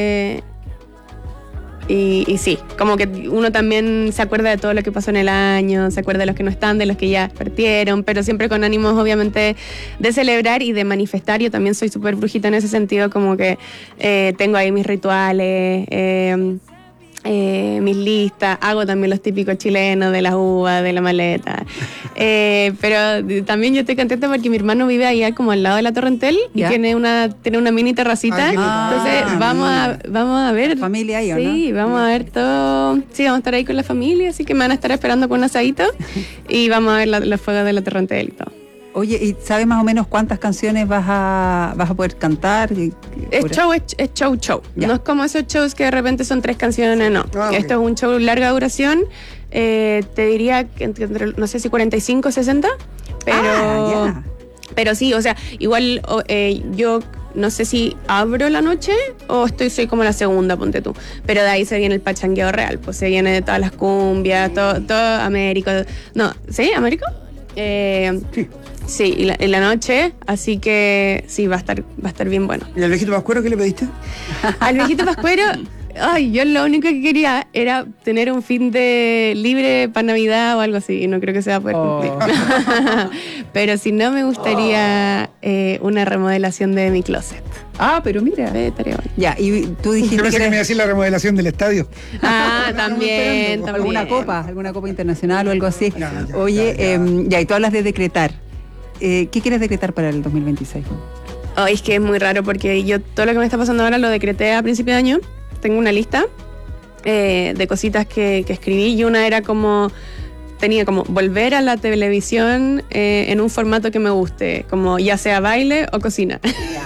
Y sí, como que uno también se acuerda de todo lo que pasó en el año, se acuerda de los que no están, de los que ya partieron, pero siempre con ánimos obviamente de celebrar y de manifestar. Yo también soy súper brujita en ese sentido, como que tengo ahí mis rituales, mis listas, hago también los típicos chilenos de las uvas, de la maleta, pero también yo estoy contenta porque mi hermano vive ahí como al lado de la Torrentel y tiene una mini terracita. Entonces vamos a ver familia ahí, ¿o no? Sí, vamos a ver todo. Sí, vamos a estar ahí con la familia, así que me van a estar esperando con un asadito y vamos a ver los fuegos de la Torrentel y todo. Oye, ¿y sabes más o menos cuántas canciones vas a poder cantar? Es show. Ya. No es como esos shows que de repente son 3 canciones, no. Okay. Esto es un show larga duración. Te diría que entre, no sé si 45 o 60, pero, pero sí, o sea, igual yo no sé si abro la noche o soy como la segunda, ponte tú. Pero de ahí se viene el pachangueo real, pues se viene de todas las cumbias, todo Américo. No, ¿sí? ¿Américo? Sí. Sí, y la noche, así que sí, va a estar bien bueno. ¿Y al viejito Pascuero qué le pediste? Al viejito Pascuero, yo lo único que quería era tener un fin de libre para Navidad o algo así, y no creo que se va a poder cumplir. Pero si no, me gustaría una remodelación de mi closet. Pero mira. Estaría bueno. Ya, y tú dijiste Yo pensé que me iba a decir la remodelación del estadio. También. Alguna copa internacional o algo así. Oye, y tú hablas de decretar. ¿Qué quieres decretar para el 2026? Es que es muy raro porque yo todo lo que me está pasando ahora lo decreté a principio de año. Tengo una lista de cositas que escribí y una era tenía como volver a la televisión en un formato que me guste, como ya sea baile o cocina.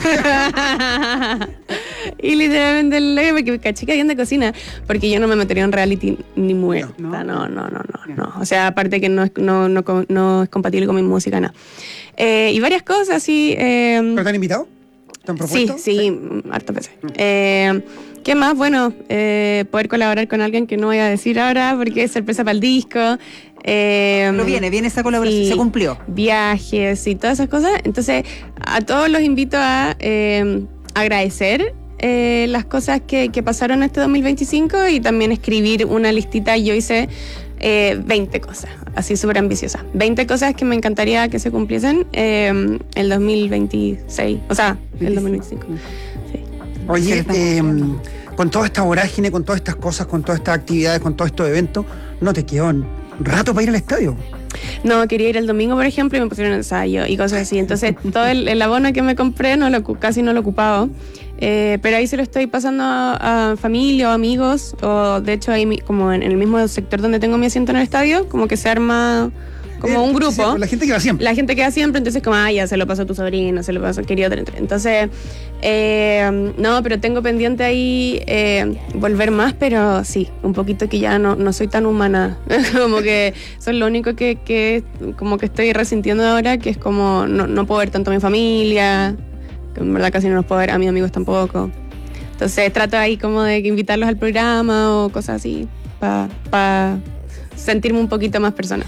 Y literalmente porque caché que habían de cocina, porque yo no me metería en reality ni muerta. No. O sea, aparte que no es compatible con mi música, nada. Y varias cosas, sí. ¿Pero te han invitado? ¿Te han propuesto? Sí, hartas veces. ¿Qué más? Bueno, poder colaborar con alguien que no voy a decir ahora porque es sorpresa para el disco. Pero viene esa colaboración, se cumplió. Viajes y todas esas cosas. Entonces, a todos los invito a agradecer las cosas que pasaron este 2025 y también escribir una listita. Yo hice 20 cosas, así súper ambiciosas. 20 cosas que me encantaría que se cumpliesen el 2026, o sea, el 2025. Sí. Oye, con toda esta vorágine, con todas estas cosas, con todas estas actividades, con todos estos eventos, ¿no te quedó un rato para ir al estadio? No, quería ir el domingo, por ejemplo, y me pusieron ensayo y cosas así. Entonces, todo el abono que me compré casi no lo ocupaba. Pero ahí se lo estoy pasando a familia o amigos, o de hecho ahí como en el mismo sector donde tengo mi asiento en el estadio, como que se arma como un grupo. Sí, la gente que va siempre. La gente que va siempre, entonces como, ya se lo pasó a tu sobrino, se lo pasó, querido. Entonces, no, pero tengo pendiente ahí volver más, pero sí, un poquito que ya no soy tan humana. Como que eso es lo único que como que estoy resintiendo ahora, que es como no puedo ver tanto a mi familia, que en verdad casi no los puedo ver, a mis amigos tampoco. Entonces trato ahí como de invitarlos al programa o cosas así, para sentirme un poquito más persona.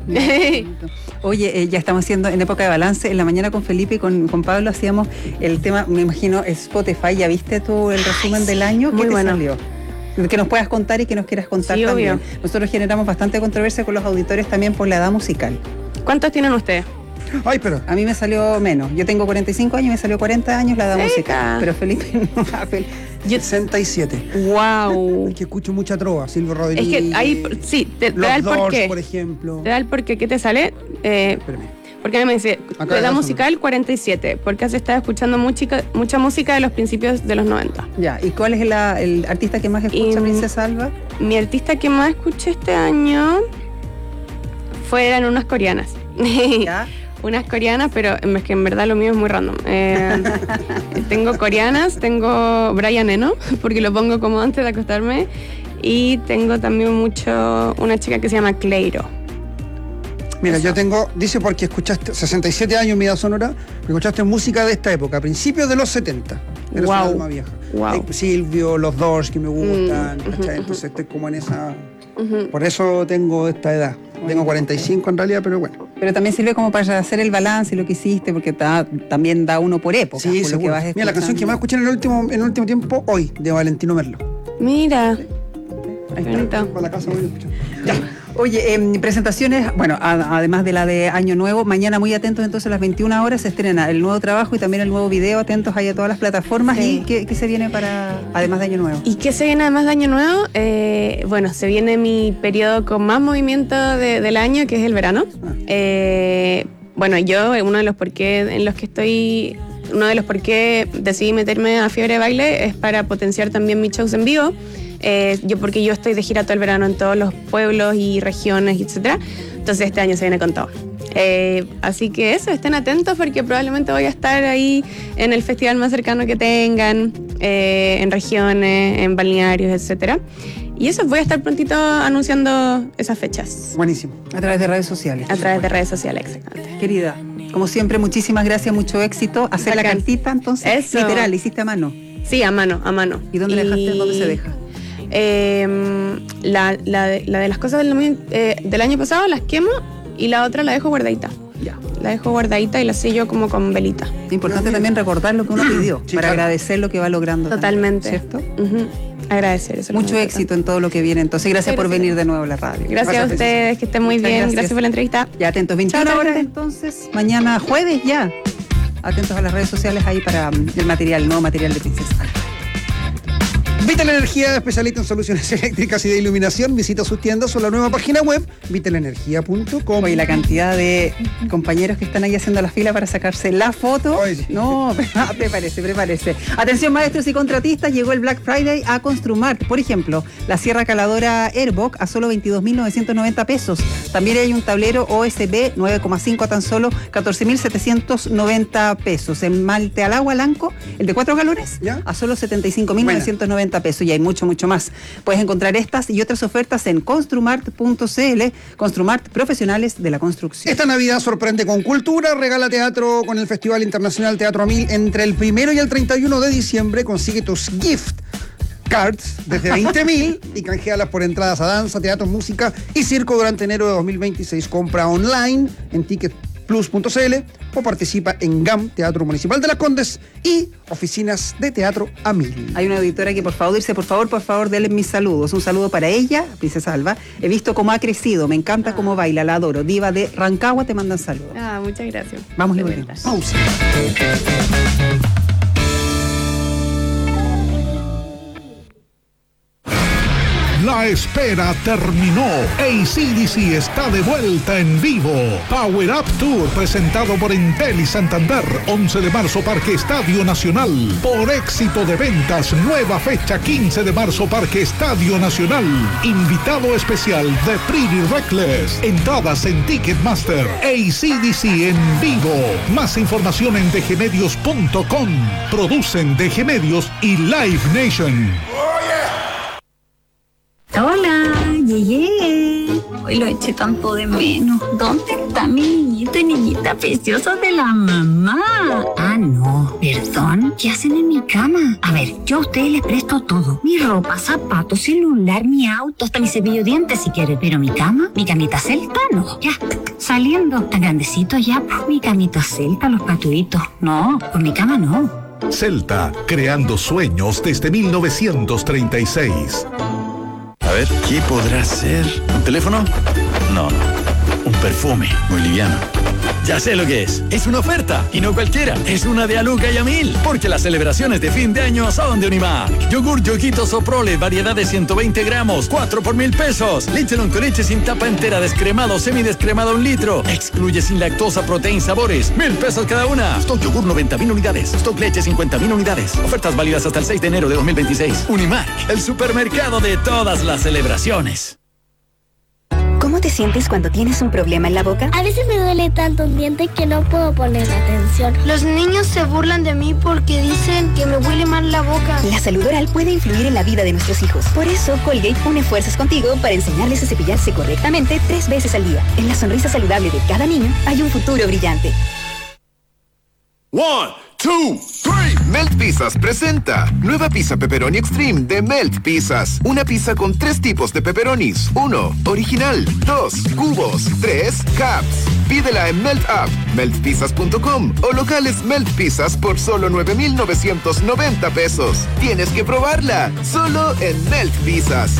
Oye, ya estamos haciendo en época de balance. En la mañana con Felipe y con Pablo hacíamos el tema, me imagino, Spotify. ¿Ya viste tú el resumen del año? ¿Qué te salió? que nos puedas contar y que nos quieras contar Sí, también. obvio. Nosotros generamos bastante controversia con los auditores también por la edad musical. ¿Cuántos tienen ustedes? Ay, pero a mí me salió menos. Yo tengo 45 años y me salió 40 años la edad musical. Pero Felipe no. 67. Wow. Que escucho mucha trova, Silvio Rodríguez. Es que ahí, sí, te da el Doors, porqué. por ejemplo. Te da el porqué. ¿Qué te sale? Porque a mí me dice, Acá la edad la musical 47, porque has estado escuchando mucha música de los principios de los 90. Ya, ¿y cuál es el artista que más escucha, Princesa Alba? Mi artista que más escuché este año eran unas coreanas. ¿Ya? Unas coreanas, pero es que en verdad lo mío es muy random. Tengo coreanas, tengo Brian Eno, porque lo pongo como antes de acostarme, y tengo también una chica que se llama Cleiro. Mira, yo tengo, dice porque escuchaste 67 años en mi edad sonora, escuchaste música de esta época, principios de los 70. Eres una alma vieja. Wow. Silvio, los Doors que me gustan, ¿cachai? Entonces estoy como en esa... Por eso tengo esta edad. Tengo 45 en realidad, pero bueno. Pero también sirve como para hacer el balance y lo que hiciste, porque también da uno por época. Sí, por lo que vas Mira, la canción que más escuché en el último tiempo, Hoy, de Valentino Merlo. Mira. Ahí está. Para la casa voy escuchando. Ya. Oye, presentaciones, bueno, además de la de Año Nuevo, mañana muy atentos entonces a las 21 horas se estrena el nuevo trabajo y también el nuevo video, atentos ahí a todas las plataformas. Sí. ¿Y qué se viene además de Año Nuevo? ¿Y qué se viene además de Año Nuevo? Bueno, se viene mi periodo con más movimiento del año, que es el verano. Bueno, yo, uno de los por qué decidí meterme a Fiebre de Baile es para potenciar también mis shows en vivo. Porque yo estoy de gira todo el verano en todos los pueblos y regiones, etcétera. Entonces este año se viene con todo. Así que eso, estén atentos porque probablemente voy a estar ahí en el festival más cercano que tengan, en regiones, en balnearios, etcétera. Y eso, voy a estar prontito anunciando esas fechas. Buenísimo. A través de redes sociales. A través de redes sociales, exactamente. Querida, como siempre, muchísimas gracias, mucho éxito. Hacer la cartita, entonces, eso. Literal, ¿hiciste a mano? Sí, a mano. ¿Y dónde la dejaste? ¿Dónde se deja? La de las cosas del año pasado las quemo y la otra la dejo guardadita. Ya. La dejo guardadita y la sello como con velita. Importante también recordar lo que uno pidió, Sí, para claro. agradecer lo que va logrando. Totalmente. También, ¿cierto? Uh-huh. Agradecer eso. Mucho éxito en todo lo que viene. Entonces, gracias por venir de nuevo a la radio. Gracias a ustedes, que estén muy Muchas bien. Gracias por la entrevista. Ya atentos, 21 horas entonces, mañana jueves ya. Atentos a las redes sociales ahí para el nuevo material de Princesa. Vital Energía, especialista en soluciones eléctricas y de iluminación. Visita sus tiendas o la nueva página web vitalenergia.com. Y la cantidad de compañeros que están ahí haciendo la fila para sacarse la foto. Oye. No, prepárese. Atención, maestros y contratistas, llegó el Black Friday a Construmart. Por ejemplo, la sierra caladora Airboc a solo 22.990 pesos. También hay un tablero OSB 9,5 a tan solo 14.790 pesos. El malte al agua Lanco, el de 4 galones, ¿ya? a solo 75.990 pesos. Y hay mucho más. Puedes encontrar estas y otras ofertas en construmart.cl. Construmart, profesionales de la construcción. Esta Navidad sorprende con cultura, regala teatro con el Festival Internacional Teatro a Mil entre el 1 y el 31 de diciembre. Consigue tus gift cards desde 20.000 y canjealas por entradas a danza, teatro, música y circo durante enero de 2026. Compra online en ticketplus.cl o participa en GAM, Teatro Municipal de Las Condes y oficinas de Teatro a Mil. Hay una auditora que por favor, denle mis saludos. Un saludo para ella, Princesa Alba. He visto cómo ha crecido, me encanta cómo baila, la adoro. Diva de Rancagua te mandan saludos. Muchas gracias. Vamos y volvemos. Pausa. La espera terminó. AC/DC está de vuelta en vivo. Power Up Tour presentado por Entel y Santander. 11 de marzo Parque Estadio Nacional. Por éxito de ventas, nueva fecha 15 de marzo Parque Estadio Nacional. Invitado especial de Pretty Reckless. Entradas en Ticketmaster. AC/DC en vivo. Más información en dgmedios.com. Producen DG Medios y Live Nation. Hola, llegué. Hoy lo eché tanto de menos. ¿Dónde está mi niñito y niñita preciosa de la mamá? Ah, no, perdón. ¿Qué hacen en mi cama? A ver, yo a ustedes les presto todo. Mi ropa, zapatos, celular, mi auto, hasta mi cepillo de dientes si quieren. Pero mi cama, mi camita celta, no. Ya, saliendo. Tan grandecito ya, pues mi camita celta, los patuitos. No, por mi cama no. Celta, creando sueños desde 1936. A ver, ¿qué podrá ser? ¿Un teléfono? No. Un perfume, muy liviano. Ya sé lo que es. Es una oferta, y no cualquiera. Es una de Aluca y a 1000. Porque las celebraciones de fin de año son de Unimark. Yogur Yoguito Soprole, variedad de 120 gramos, 4 por 1000 pesos. Leche con leche sin tapa entera, descremado, semidescremado 1 litro. Excluye sin lactosa, proteína, sabores. 1000 pesos cada una. Stock yogur 90.000 unidades. Stock leche 50.000 unidades. Ofertas válidas hasta el 6 de enero de 2026. Unimark, el supermercado de todas las celebraciones. ¿Cómo te sientes cuando tienes un problema en la boca? A veces me duele tanto un diente que no puedo poner atención. Los niños se burlan de mí porque dicen que me huele mal la boca. La salud oral puede influir en la vida de nuestros hijos. Por eso, Colgate une fuerzas contigo para enseñarles a cepillarse correctamente 3 veces al día. En la sonrisa saludable de cada niño hay un futuro brillante. 1, 2, 3. Melt Pizzas presenta nueva pizza pepperoni extreme de Melt Pizzas. Una pizza con 3 tipos de pepperonis. 1, original. 2, cubos. 3, caps. Pídela en Melt App, meltpizzas.com o locales Melt Pizzas por solo 9,990 pesos. Tienes que probarla, solo en Melt Pizzas.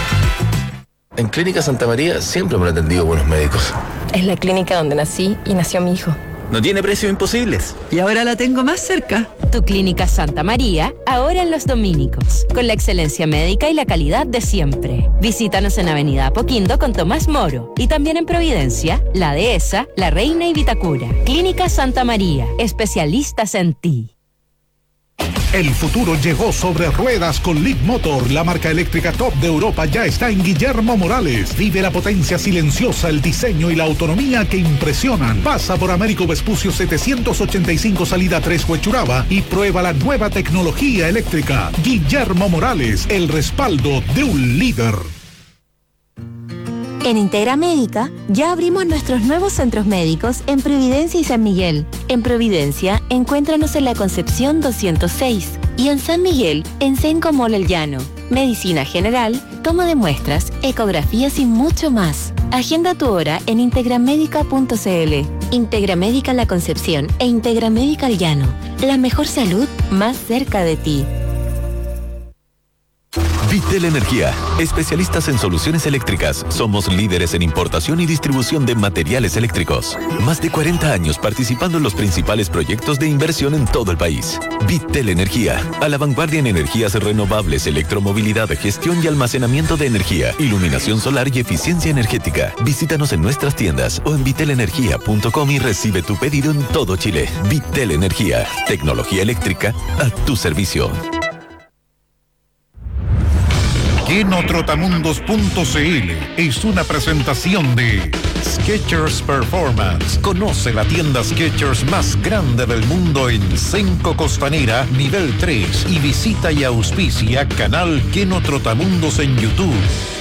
En Clínica Santa María siempre me han atendido buenos médicos. Es la clínica donde nací y nació mi hijo. No tiene precios imposibles. Y ahora la tengo más cerca. Tu Clínica Santa María, ahora en Los Dominicos, con la excelencia médica y la calidad de siempre. Visítanos en Avenida Apoquindo con Tomás Moro y también en Providencia, La Dehesa, La Reina y Vitacura. Clínica Santa María, especialistas en ti. El futuro llegó sobre ruedas con Leapmotor. La marca eléctrica top de Europa ya está en Guillermo Morales. Vive la potencia silenciosa, el diseño y la autonomía que impresionan. Pasa por Américo Vespucio 785 salida 3 Huechuraba y prueba la nueva tecnología eléctrica. Guillermo Morales, el respaldo de un líder. En Integra Médica ya abrimos nuestros nuevos centros médicos en Providencia y San Miguel. En Providencia, encuéntranos en la Concepción 206 y en San Miguel, en Senco Mall El Llano. Medicina general, toma de muestras, ecografías y mucho más. Agenda tu hora en integramedica.cl. Integra Médica La Concepción e Integra Médica El Llano. La mejor salud más cerca de ti. Vitel Energía, especialistas en soluciones eléctricas. Somos líderes en importación y distribución de materiales eléctricos. Más de 40 años participando en los principales proyectos de inversión en todo el país. Vitel Energía, a la vanguardia en energías renovables, electromovilidad, gestión y almacenamiento de energía, iluminación solar y eficiencia energética. Visítanos en nuestras tiendas o en vitelenergia.com y recibe tu pedido en todo Chile. Vitel Energía, tecnología eléctrica a tu servicio. Genotrotamundos.cl es una presentación de Skechers Performance. Conoce la tienda Skechers más grande del mundo en Senco Costanera, nivel 3. Y visita y auspicia canal Genotrotamundos en YouTube.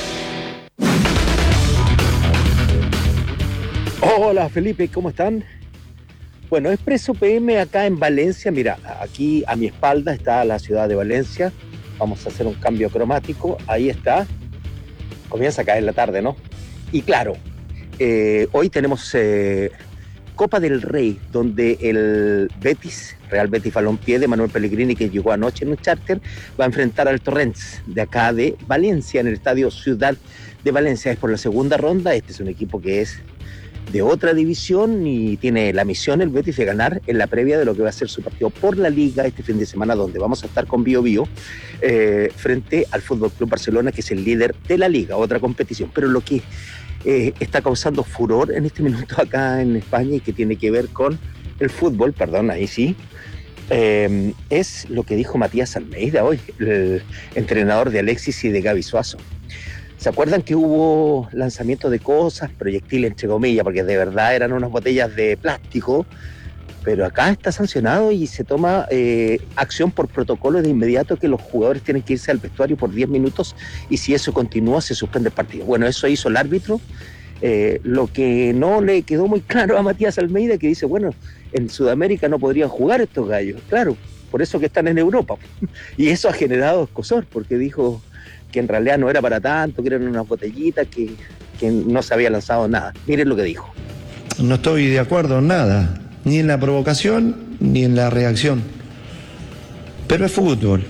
Hola Felipe, ¿cómo están? Bueno, Expreso PM acá en Valencia. Mira, aquí a mi espalda está la ciudad de Valencia. Vamos a hacer un cambio cromático. Ahí está. Comienza a caer la tarde, ¿no? Y claro, hoy tenemos Copa del Rey, donde el Betis, Real Betis Balompié de Manuel Pellegrini, que llegó anoche en un charter, va a enfrentar al Torrents de acá de Valencia, en el estadio Ciudad de Valencia. Es por la segunda ronda. Este es un equipo que es de otra división y tiene la misión el Betis de ganar en la previa de lo que va a ser su partido por la Liga este fin de semana, donde vamos a estar con Bio Bio frente al Fútbol Club Barcelona, que es el líder de la Liga, otra competición. Pero lo que está causando furor en este minuto acá en España y que tiene que ver con el fútbol, perdón, ahí sí, es lo que dijo Matías Almeida hoy, el entrenador de Alexis y de Gaby Suazo. ¿Se acuerdan que hubo lanzamiento de cosas, proyectiles entre comillas, porque de verdad eran unas botellas de plástico? Pero acá está sancionado y se toma acción por protocolo de inmediato, que los jugadores tienen que irse al vestuario por 10 minutos y si eso continúa se suspende el partido. Bueno, eso hizo el árbitro. Lo que no le quedó muy claro a Matías Almeida, que dice, bueno, en Sudamérica no podrían jugar estos gallos. Claro, por eso que están en Europa. Y eso ha generado escozor, porque dijo que en realidad no era para tanto, que eran unas botellitas, que no se había lanzado nada. Miren lo que dijo. No estoy de acuerdo en nada, ni en la provocación ni en la reacción. Pero es fútbol.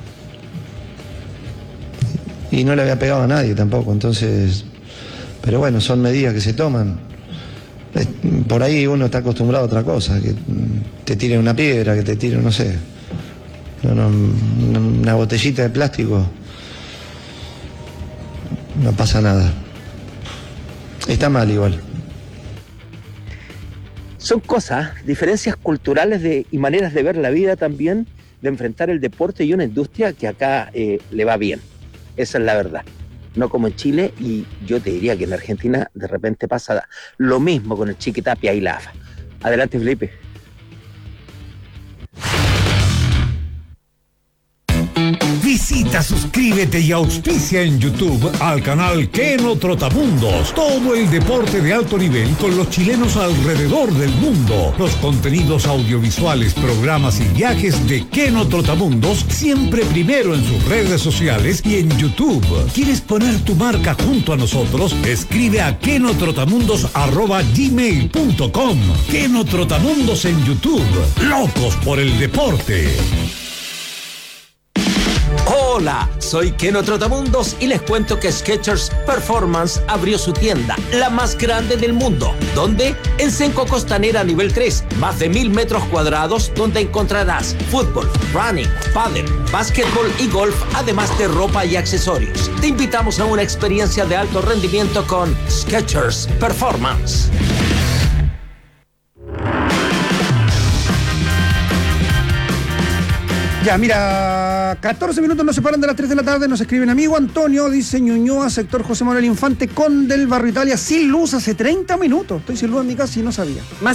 Y no le había pegado a nadie tampoco, entonces... Pero bueno, son medidas que se toman. Por ahí uno está acostumbrado a otra cosa, que te tiren una piedra, que te tiren, no sé, una botellita de plástico. No pasa nada. Está mal igual. Son cosas, diferencias culturales y maneras de ver la vida también, de enfrentar el deporte y una industria que acá le va bien. Esa es la verdad. No como en Chile, y yo te diría que en Argentina de repente pasa lo mismo con el Chiquitapia y la AFA. Adelante, Felipe. Visita, suscríbete y auspicia en YouTube al canal Keno Trotamundos. Todo el deporte de alto nivel con los chilenos alrededor del mundo. Los contenidos audiovisuales, programas y viajes de Keno Trotamundos siempre primero en sus redes sociales y en YouTube. ¿Quieres poner tu marca junto a nosotros? Escribe a kenotrotamundos@gmail.com. Keno Trotamundos en YouTube. Locos por el deporte. Hola, soy Keno Trotamundos y les cuento que Skechers Performance abrió su tienda, la más grande del mundo. ¿Dónde? En Senco Costanera nivel 3, más de 1000 metros cuadrados, donde encontrarás fútbol, running, pádel, básquetbol y golf, además de ropa y accesorios. Te invitamos a una experiencia de alto rendimiento con Skechers Performance. Ya, mira, 14 minutos nos separan de las 3 de la tarde, nos escribe un amigo Antonio, dice Ñuñoa, sector José Manuel Infante, con del Barrio Italia, sin luz hace 30 minutos. Estoy sin luz en mi casa y no sabía. Más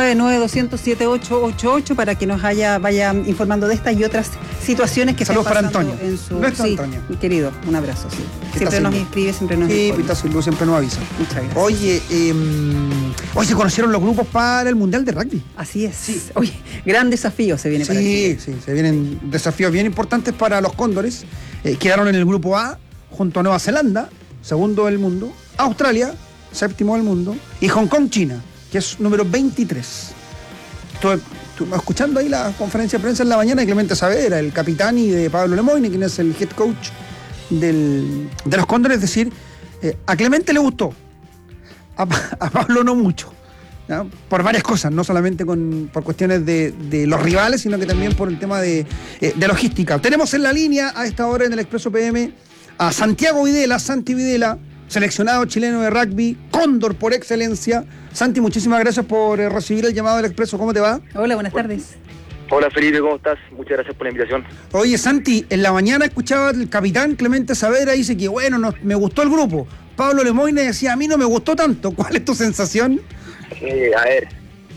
569-9200-7888 para que nos vaya informando de estas y otras situaciones que Saludos están pasando para Antonio. En su... Sí, Antonio. Querido, un abrazo, sí. Siempre nos inscribe, siempre nos informa. Sí, está sin luz, siempre nos avisa. Muchas gracias. Oye, hoy se conocieron los grupos para el Mundial de Rugby. Así es. Sí. Oye, gran desafío se viene para Chile. Sí, se vienen desafíos bien importantes para los Cóndores. Quedaron en el grupo A junto a Nueva Zelanda, segundo del mundo, Australia, séptimo del mundo, y Hong Kong, China, que es número 23. Estuve escuchando ahí la conferencia de prensa en la mañana de Clemente Saavedra, el capitán, y de Pablo Lemoyne, quien es el head coach de los Cóndores. Es decir, a Clemente le gustó, a Pablo no mucho. ¿No? Por varias cosas, no solamente por cuestiones de los rivales, sino que también por el tema de logística. Tenemos en la línea a esta hora en el Expreso PM a Santiago Videla, Santi Videla, seleccionado chileno de rugby, Cóndor por excelencia. Santi, muchísimas gracias por recibir el llamado del Expreso. ¿Cómo te va? Hola, buenas tardes. Hola Felipe, ¿cómo estás? Muchas gracias por la invitación. Oye, Santi, en la mañana escuchaba el capitán Clemente Saavedra, dice que bueno, me gustó el grupo. Pablo Lemoyne decía, a mí no me gustó tanto. ¿Cuál es tu sensación? A ver,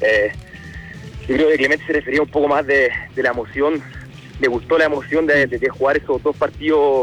yo creo que Clemente se refería un poco más de la emoción. Le gustó la emoción de jugar esos dos partidos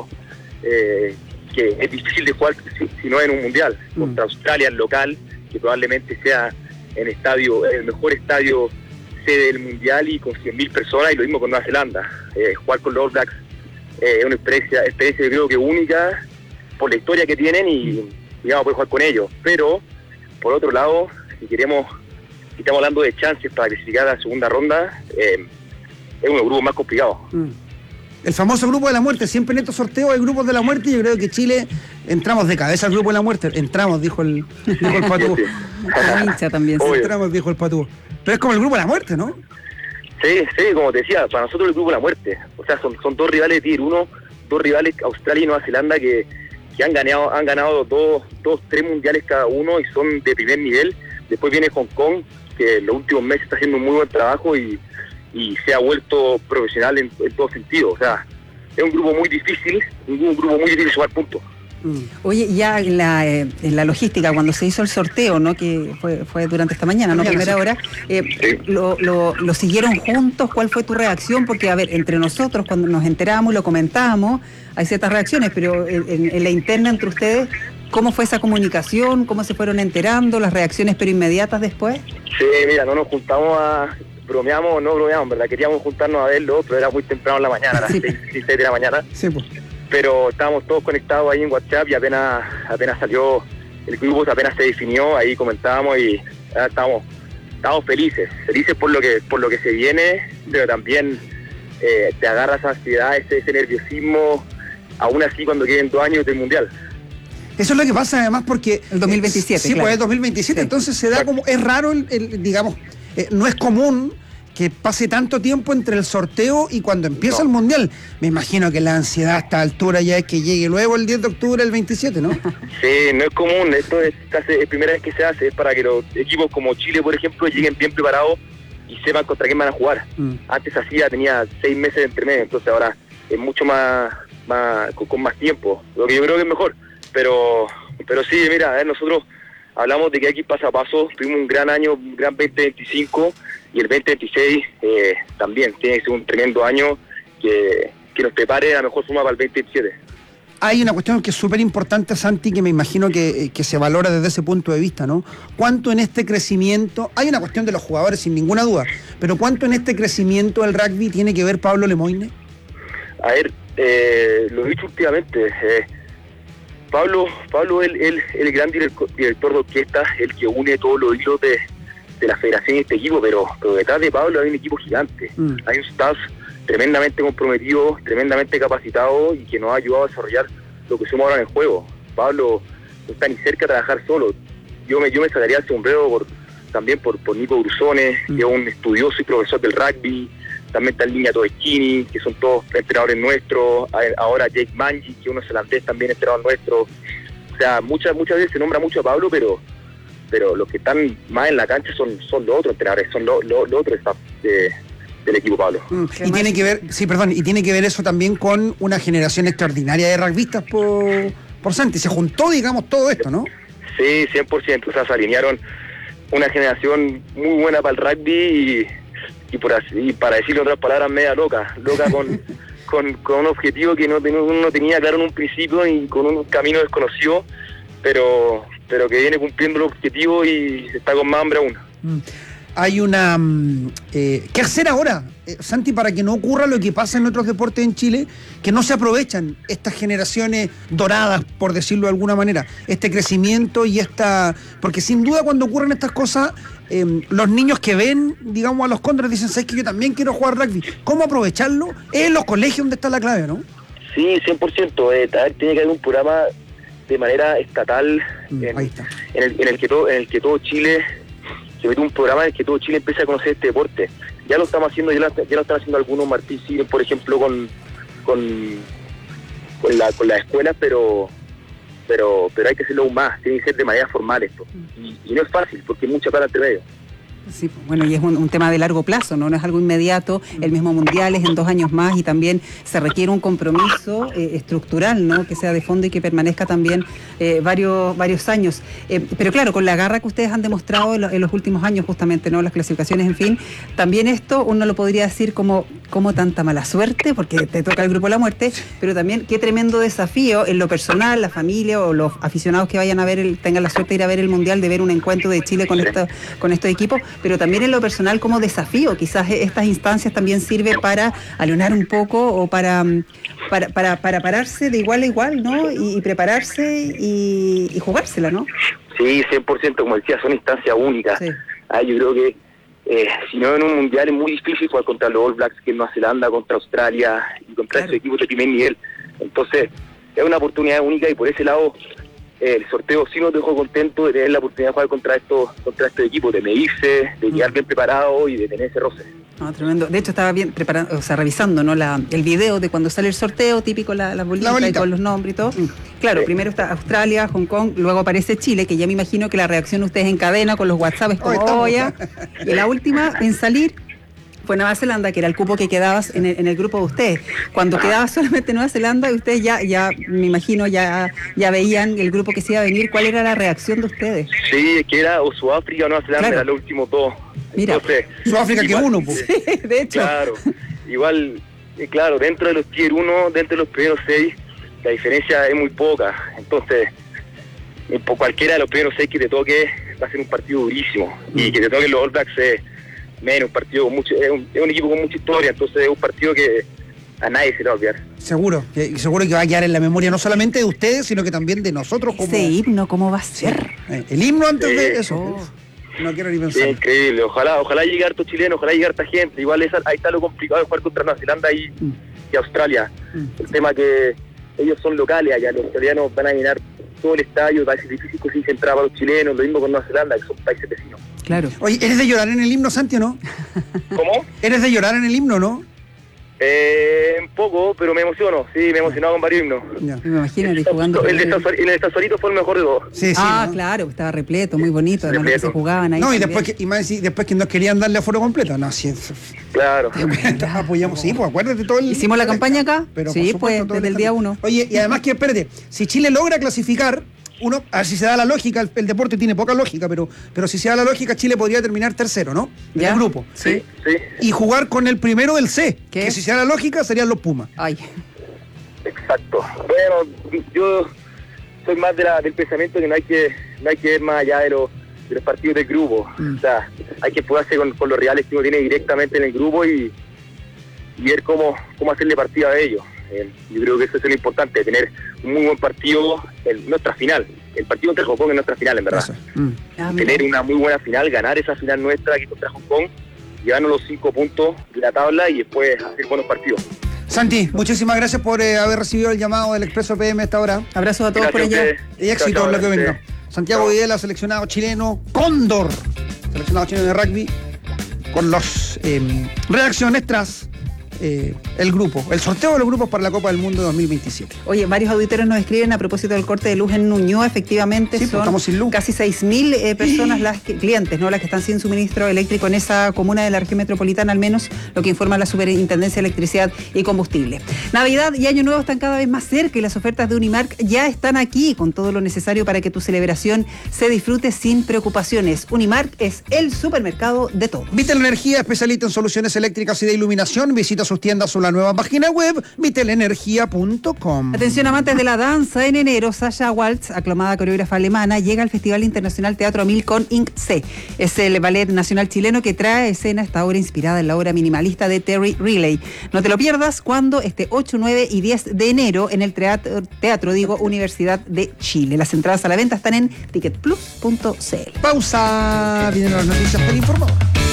que es difícil de jugar si no en un mundial. Contra Australia, el local, que probablemente sea el mejor estadio sede del mundial y con 100.000 personas, y lo mismo con Nueva Zelanda. Jugar con los All Blacks es una experiencia yo creo que única por la historia que tienen y digamos poder jugar con ellos. Pero por otro lado, si estamos hablando de chances para clasificar a la segunda ronda, es uno de los grupos más complicados. El famoso grupo de la muerte. Siempre en estos sorteos hay grupos de la muerte, y yo creo que Chile entramos de cabeza al grupo de la muerte. Entramos, dijo el Patú. También. Entramos, dijo el Patú. Pero es como el grupo de la muerte, ¿no? Sí, como te decía, para nosotros el grupo de la muerte. O sea, son dos rivales de Tier 1, dos rivales, Australia y Nueva Zelanda, que han ganado tres mundiales cada uno y son de primer nivel. Después viene Hong Kong, que en los últimos meses está haciendo un muy buen trabajo y se ha vuelto profesional en todo sentido. O sea, es un grupo muy difícil, de sumar puntos. Oye, ya en la logística, cuando se hizo el sorteo, ¿no? Que fue durante esta mañana, ¿no? Primera hora, lo siguieron juntos. ¿Cuál fue tu reacción? Porque, a ver, entre nosotros, cuando nos enteramos, lo comentábamos, hay ciertas reacciones, pero en la interna entre ustedes, ¿cómo fue esa comunicación? ¿Cómo se fueron enterando? ¿Las reacciones pero inmediatas después? Sí, mira, no nos juntamos bromeamos, ¿verdad? Queríamos juntarnos a verlo, pero era muy temprano en la mañana, a las 6 de la mañana. Sí, pues. Pero estábamos todos conectados ahí en WhatsApp y apenas salió el grupo, apenas se definió, ahí comentábamos y estábamos felices por lo que se viene, pero también te agarra esa ansiedad, ese nerviosismo, aún así cuando queden 2 años del Mundial. Eso es lo que pasa además porque... El 2027, Sí, claro. pues es 2027, sí. Entonces se da como... Es raro, digamos, no es común que pase tanto tiempo entre el sorteo y cuando empieza el Mundial. Me imagino que la ansiedad a esta altura ya es que llegue luego el 10 de octubre, el 27, ¿no? Sí, no es común, esto es primera vez que se hace, es para que los equipos como Chile, por ejemplo, lleguen bien preparados y sepan contra quién van a jugar. Antes tenía 6 meses de intermedio, entonces ahora es mucho más con más tiempo, lo que yo creo que es mejor. Pero sí, mira, nosotros hablamos de que aquí paso a paso, tuvimos un gran año, un gran 2025, y el 2026 también tiene que ser un tremendo año que nos prepare a la mejor forma para el 2027. Hay una cuestión que es súper importante, Santi, que me imagino que se valora desde ese punto de vista, ¿no? ¿Cuánto en este crecimiento, hay una cuestión de los jugadores sin ninguna duda, pero cuánto en este crecimiento del rugby tiene que ver Pablo Lemoine? A ver, lo he dicho últimamente, Pablo es el gran director de orquesta, el que une todos los hilos de la federación y este equipo, pero detrás de Pablo hay un equipo gigante. Hay un staff tremendamente comprometido, tremendamente capacitado y que nos ha ayudado a desarrollar lo que somos ahora en el juego. Pablo no está ni cerca de trabajar solo. Yo me sacaría el sombrero también por Nico Brusone, que es un estudioso y profesor del rugby. También está en línea Todeschini, que son todos entrenadores nuestros. Ahora Jake Manji, que es un neozelandés también entrenador nuestro. O sea, muchas veces se nombra mucho a Pablo, pero los que están más en la cancha son los otros entrenadores, son los otros staff del equipo Pablo. Y tiene que ver, y tiene que ver eso también con una generación extraordinaria de rugbyistas por Santi. Se juntó, digamos, todo esto, ¿no? Sí, 100%. O sea, se alinearon una generación muy buena para el rugby y para decirlo en otras palabras, media loca con un objetivo que uno no tenía claro en un principio y con un camino desconocido, pero que viene cumpliendo el objetivo y está con más hambre aún. Hay una... ¿qué hacer ahora, Santi, para que no ocurra lo que pasa en otros deportes en Chile, que no se aprovechan estas generaciones doradas, por decirlo de alguna manera, este crecimiento y porque sin duda cuando ocurren estas cosas, los niños que ven, digamos, a los Cóndores dicen, ¿sabes que yo también quiero jugar rugby? ¿Cómo aprovecharlo? Es en los colegios donde está la clave, ¿no? Sí, 100%. Tiene que haber un programa de manera estatal en el que todo Chile... se mete un programa en el que todo Chile empiece a conocer este deporte. Ya lo estamos haciendo, ya lo están haciendo algunos, Martín Sigue, por ejemplo, con las escuelas, pero hay que hacerlo aún más, tiene que ser de manera formal esto. Y no es fácil, porque hay mucha plata entre medio. Sí, bueno, y es un tema de largo plazo, ¿no? No es algo inmediato. El mismo Mundial es en 2 años más y también se requiere un compromiso estructural, ¿no? Que sea de fondo y que permanezca también varios años. Pero claro, con la garra que ustedes han demostrado en los últimos años, justamente, ¿no? Las clasificaciones, en fin, también esto uno lo podría decir como tanta mala suerte, porque te toca el grupo de la muerte, pero también qué tremendo desafío en lo personal, la familia o los aficionados que vayan a ver, tengan la suerte de ir a ver el Mundial, de ver un encuentro de Chile con estos equipos, pero también en lo personal como desafío. Quizás estas instancias también sirven para alienar un poco o para pararse de igual a igual, ¿no? Y prepararse y jugársela, ¿no? Sí, 100%, como decía, son instancias únicas. Sí. Yo creo que si no en un Mundial es muy difícil jugar contra los All Blacks, que es Nueva Zelanda, contra Australia y contra esos equipos de primer nivel. Entonces es una oportunidad única y por ese lado el sorteo sí nos dejó contentos de tener la oportunidad de jugar contra estos equipos, de medirse, de llegar bien preparado y de tener ese roce. No, tremendo. De hecho estaba bien preparando, revisando, ¿no? El video de cuando sale el sorteo, típico la bolita y con los nombres y todo. Claro, primero está Australia, Hong Kong, luego aparece Chile, que ya me imagino que la reacción de ustedes en cadena con los WhatsApp es como ya. Y la última en salir fue Nueva Zelanda, que era el cupo que quedaba en el grupo de ustedes. Cuando quedaba solamente Nueva Zelanda, ustedes ya me imagino, ya veían el grupo que se iba a venir. ¿Cuál era la reacción de ustedes? Sí, que era o Sudáfrica o Nueva Zelanda, eran los últimos dos. Mira, entonces, Sudáfrica que uno, pues. Sí, de hecho. Claro, dentro de los tier 1, dentro de los primeros 6, la diferencia es muy poca. Entonces, por cualquiera de los primeros 6 que te toque, va a ser un partido durísimo. Y que te toquen los All Blacks menos, un partido con mucho, es un equipo con mucha historia, entonces es un partido que a nadie se le va a olvidar. Seguro que va a quedar en la memoria no solamente de ustedes, sino que también de nosotros. Ese himno, ¿cómo va a ser? El himno antes de eso. No quiero ni pensar. Sí, increíble. Ojalá llegue harto chileno, ojalá llegue harta gente. Igual ahí está lo complicado de jugar contra Nueva Zelanda y Australia. El tema que ellos son locales allá, los australianos van a llenar todo el estadio, va a ser difícil que se entraba para los chilenos, lo mismo con Nueva Zelanda, que son países vecinos. Claro. Oye, ¿eres de llorar en el himno, Santi, o no? ¿Cómo? ¿Eres de llorar en el himno, no? Un poco, pero me emociono, sí, me he emocionado con varios himnos. Me imagino jugando. El de Sassuarito fue el mejor de todos. Sí, ¿no? Claro, estaba repleto, muy bonito, además que se jugaban ahí. No, y después que no querían darle aforo completo, no, sí. Claro. Apoyamos, sí, pues acuérdate todo el... Hicimos la campaña acá, pero sí, pues desde el día 1. Oye, y además que, espérate, si Chile logra clasificar, a ver si se da la lógica, el deporte tiene poca lógica, pero si se da la lógica, Chile podría terminar tercero, ¿no? En el grupo. Sí. Y jugar con el primero del C, que si se da la lógica serían los Pumas. Ay. Exacto. Bueno, yo soy más del pensamiento que no hay que ver más allá de los partidos del grupo. O sea, hay que jugarse con los rivales que uno tiene directamente en el grupo y ver cómo hacerle partido a ellos. Yo creo que eso es lo importante, tener un muy buen partido en nuestra final. El partido contra Hong Kong es nuestra final, en verdad. Tener una muy buena final, ganar esa final nuestra aquí contra Hong Kong, llevarnos los 5 puntos de la tabla y después hacer buenos partidos. Santi, muchísimas gracias por haber recibido el llamado del Expreso PM a esta hora. Abrazos a todos por allá. Y éxito en lo que venga. Santiago Videla, seleccionado chileno, Cóndor, seleccionado chileno de rugby, con las reacciones tras el sorteo de los grupos para la Copa del Mundo 2027. Oye, varios auditores nos escriben a propósito del corte de luz en Ñuñoa. Efectivamente, sí, son sin luz. Casi 6.000 personas, clientes, ¿no? Las que están sin suministro eléctrico en esa comuna de la región metropolitana, al menos lo que informa la Superintendencia de Electricidad y Combustible. Navidad y Año Nuevo están cada vez más cerca y las ofertas de Unimark ya están aquí con todo lo necesario para que tu celebración se disfrute sin preocupaciones. Unimark es el supermercado de todo. Vitel Energía, especialista en soluciones eléctricas y de iluminación. Visita sus tiendas o la nueva página web vitelenergia.com. Atención amantes de la danza, en enero Sasha Waltz, aclamada coreógrafa alemana, llega al Festival Internacional Teatro Amil con Inc. C. Es el ballet nacional chileno que trae a escena esta obra inspirada en la obra minimalista de Terry Riley. No te lo pierdas cuando 8, 9 y 10 de enero en el teatro Universidad de Chile. Las entradas a la venta están en ticketplus.cl. Pausa, vienen las noticias por informar.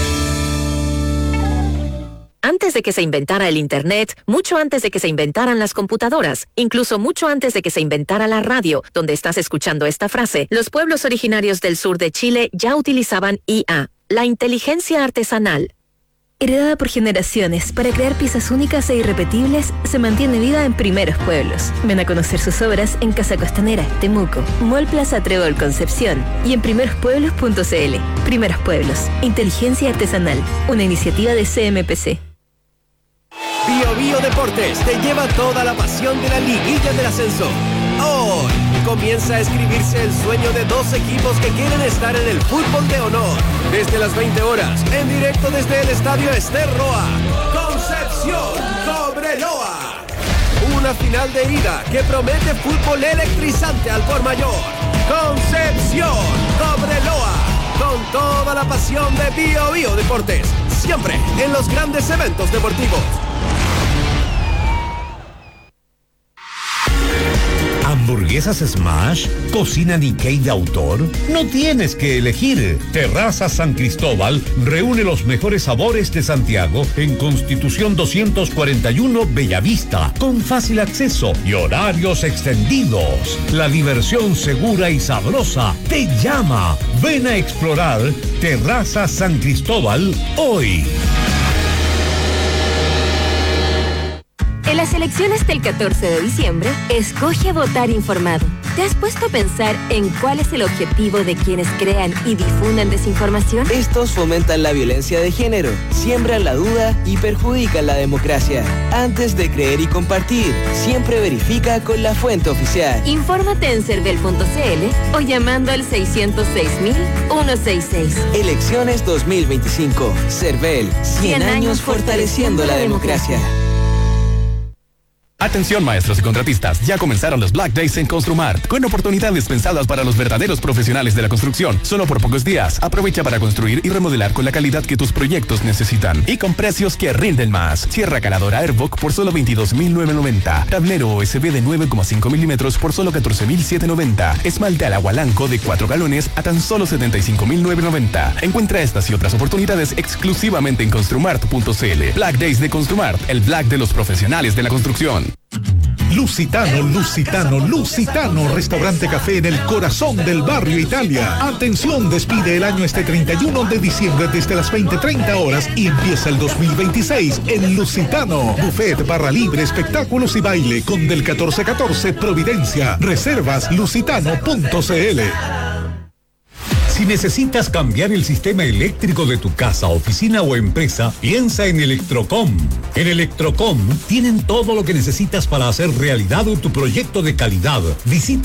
Antes de que se inventara el Internet, mucho antes de que se inventaran las computadoras, incluso mucho antes de que se inventara la radio, donde estás escuchando esta frase, los pueblos originarios del sur de Chile ya utilizaban IA, la inteligencia artesanal. Heredada por generaciones, para crear piezas únicas e irrepetibles, se mantiene viva en Primeros Pueblos. Ven a conocer sus obras en Casa Costanera, Temuco, Mall Plaza Trébol Concepción y en primerospueblos.cl. Primeros Pueblos, inteligencia artesanal, una iniciativa de CMPC. Bio Deportes te lleva toda la pasión de la liguilla del ascenso. Hoy comienza a escribirse el sueño de 2 equipos que quieren estar en el fútbol de honor. Desde las 20 horas, en directo desde el estadio Ester Roa, Concepción Cobreloa. Una final de ida que promete fútbol electrizante al por mayor. Concepción Cobreloa, con toda la pasión de Bio Deportes, siempre en los grandes eventos deportivos. ¿Hamburguesas Smash? ¿Cocina Nikkei de autor? No tienes que elegir. Terraza San Cristóbal reúne los mejores sabores de Santiago en Constitución 241 Bellavista, con fácil acceso y horarios extendidos. La diversión segura y sabrosa te llama. Ven a explorar Terraza San Cristóbal hoy. En las elecciones del 14 de diciembre, escoge votar informado. ¿Te has puesto a pensar en cuál es el objetivo de quienes crean y difundan desinformación? Estos fomentan la violencia de género, siembran la duda y perjudican la democracia. Antes de creer y compartir, siempre verifica con la fuente oficial. Infórmate en cervel.cl o llamando al 606.166. Elecciones 2025. Cervel, 100 años fortaleciendo la democracia. Atención maestros y contratistas, ya comenzaron los Black Days en Construmart, con oportunidades pensadas para los verdaderos profesionales de la construcción. Solo por pocos días, aprovecha para construir y remodelar con la calidad que tus proyectos necesitan y con precios que rinden más. Sierra caladora Airbock por solo 22.990. Tablero OSB de 9,5 milímetros por solo 14.790. Esmalte al agua Lanco de 4 galones a tan solo 75.990. Encuentra estas y otras oportunidades exclusivamente en construmart.cl. Black Days de Construmart, el Black de los profesionales de la construcción. Lusitano, restaurante café en el corazón del barrio Italia. Atención, despide el año este 31 de diciembre desde las 20:30 horas y empieza el 2026 en Lusitano. Buffet, barra libre, espectáculos y baile con del 1414 Providencia. Reservas lusitano.cl. Si necesitas cambiar el sistema eléctrico de tu casa, oficina o empresa, piensa en Electrocom. En Electrocom tienen todo lo que necesitas para hacer realidad tu proyecto de calidad. Visita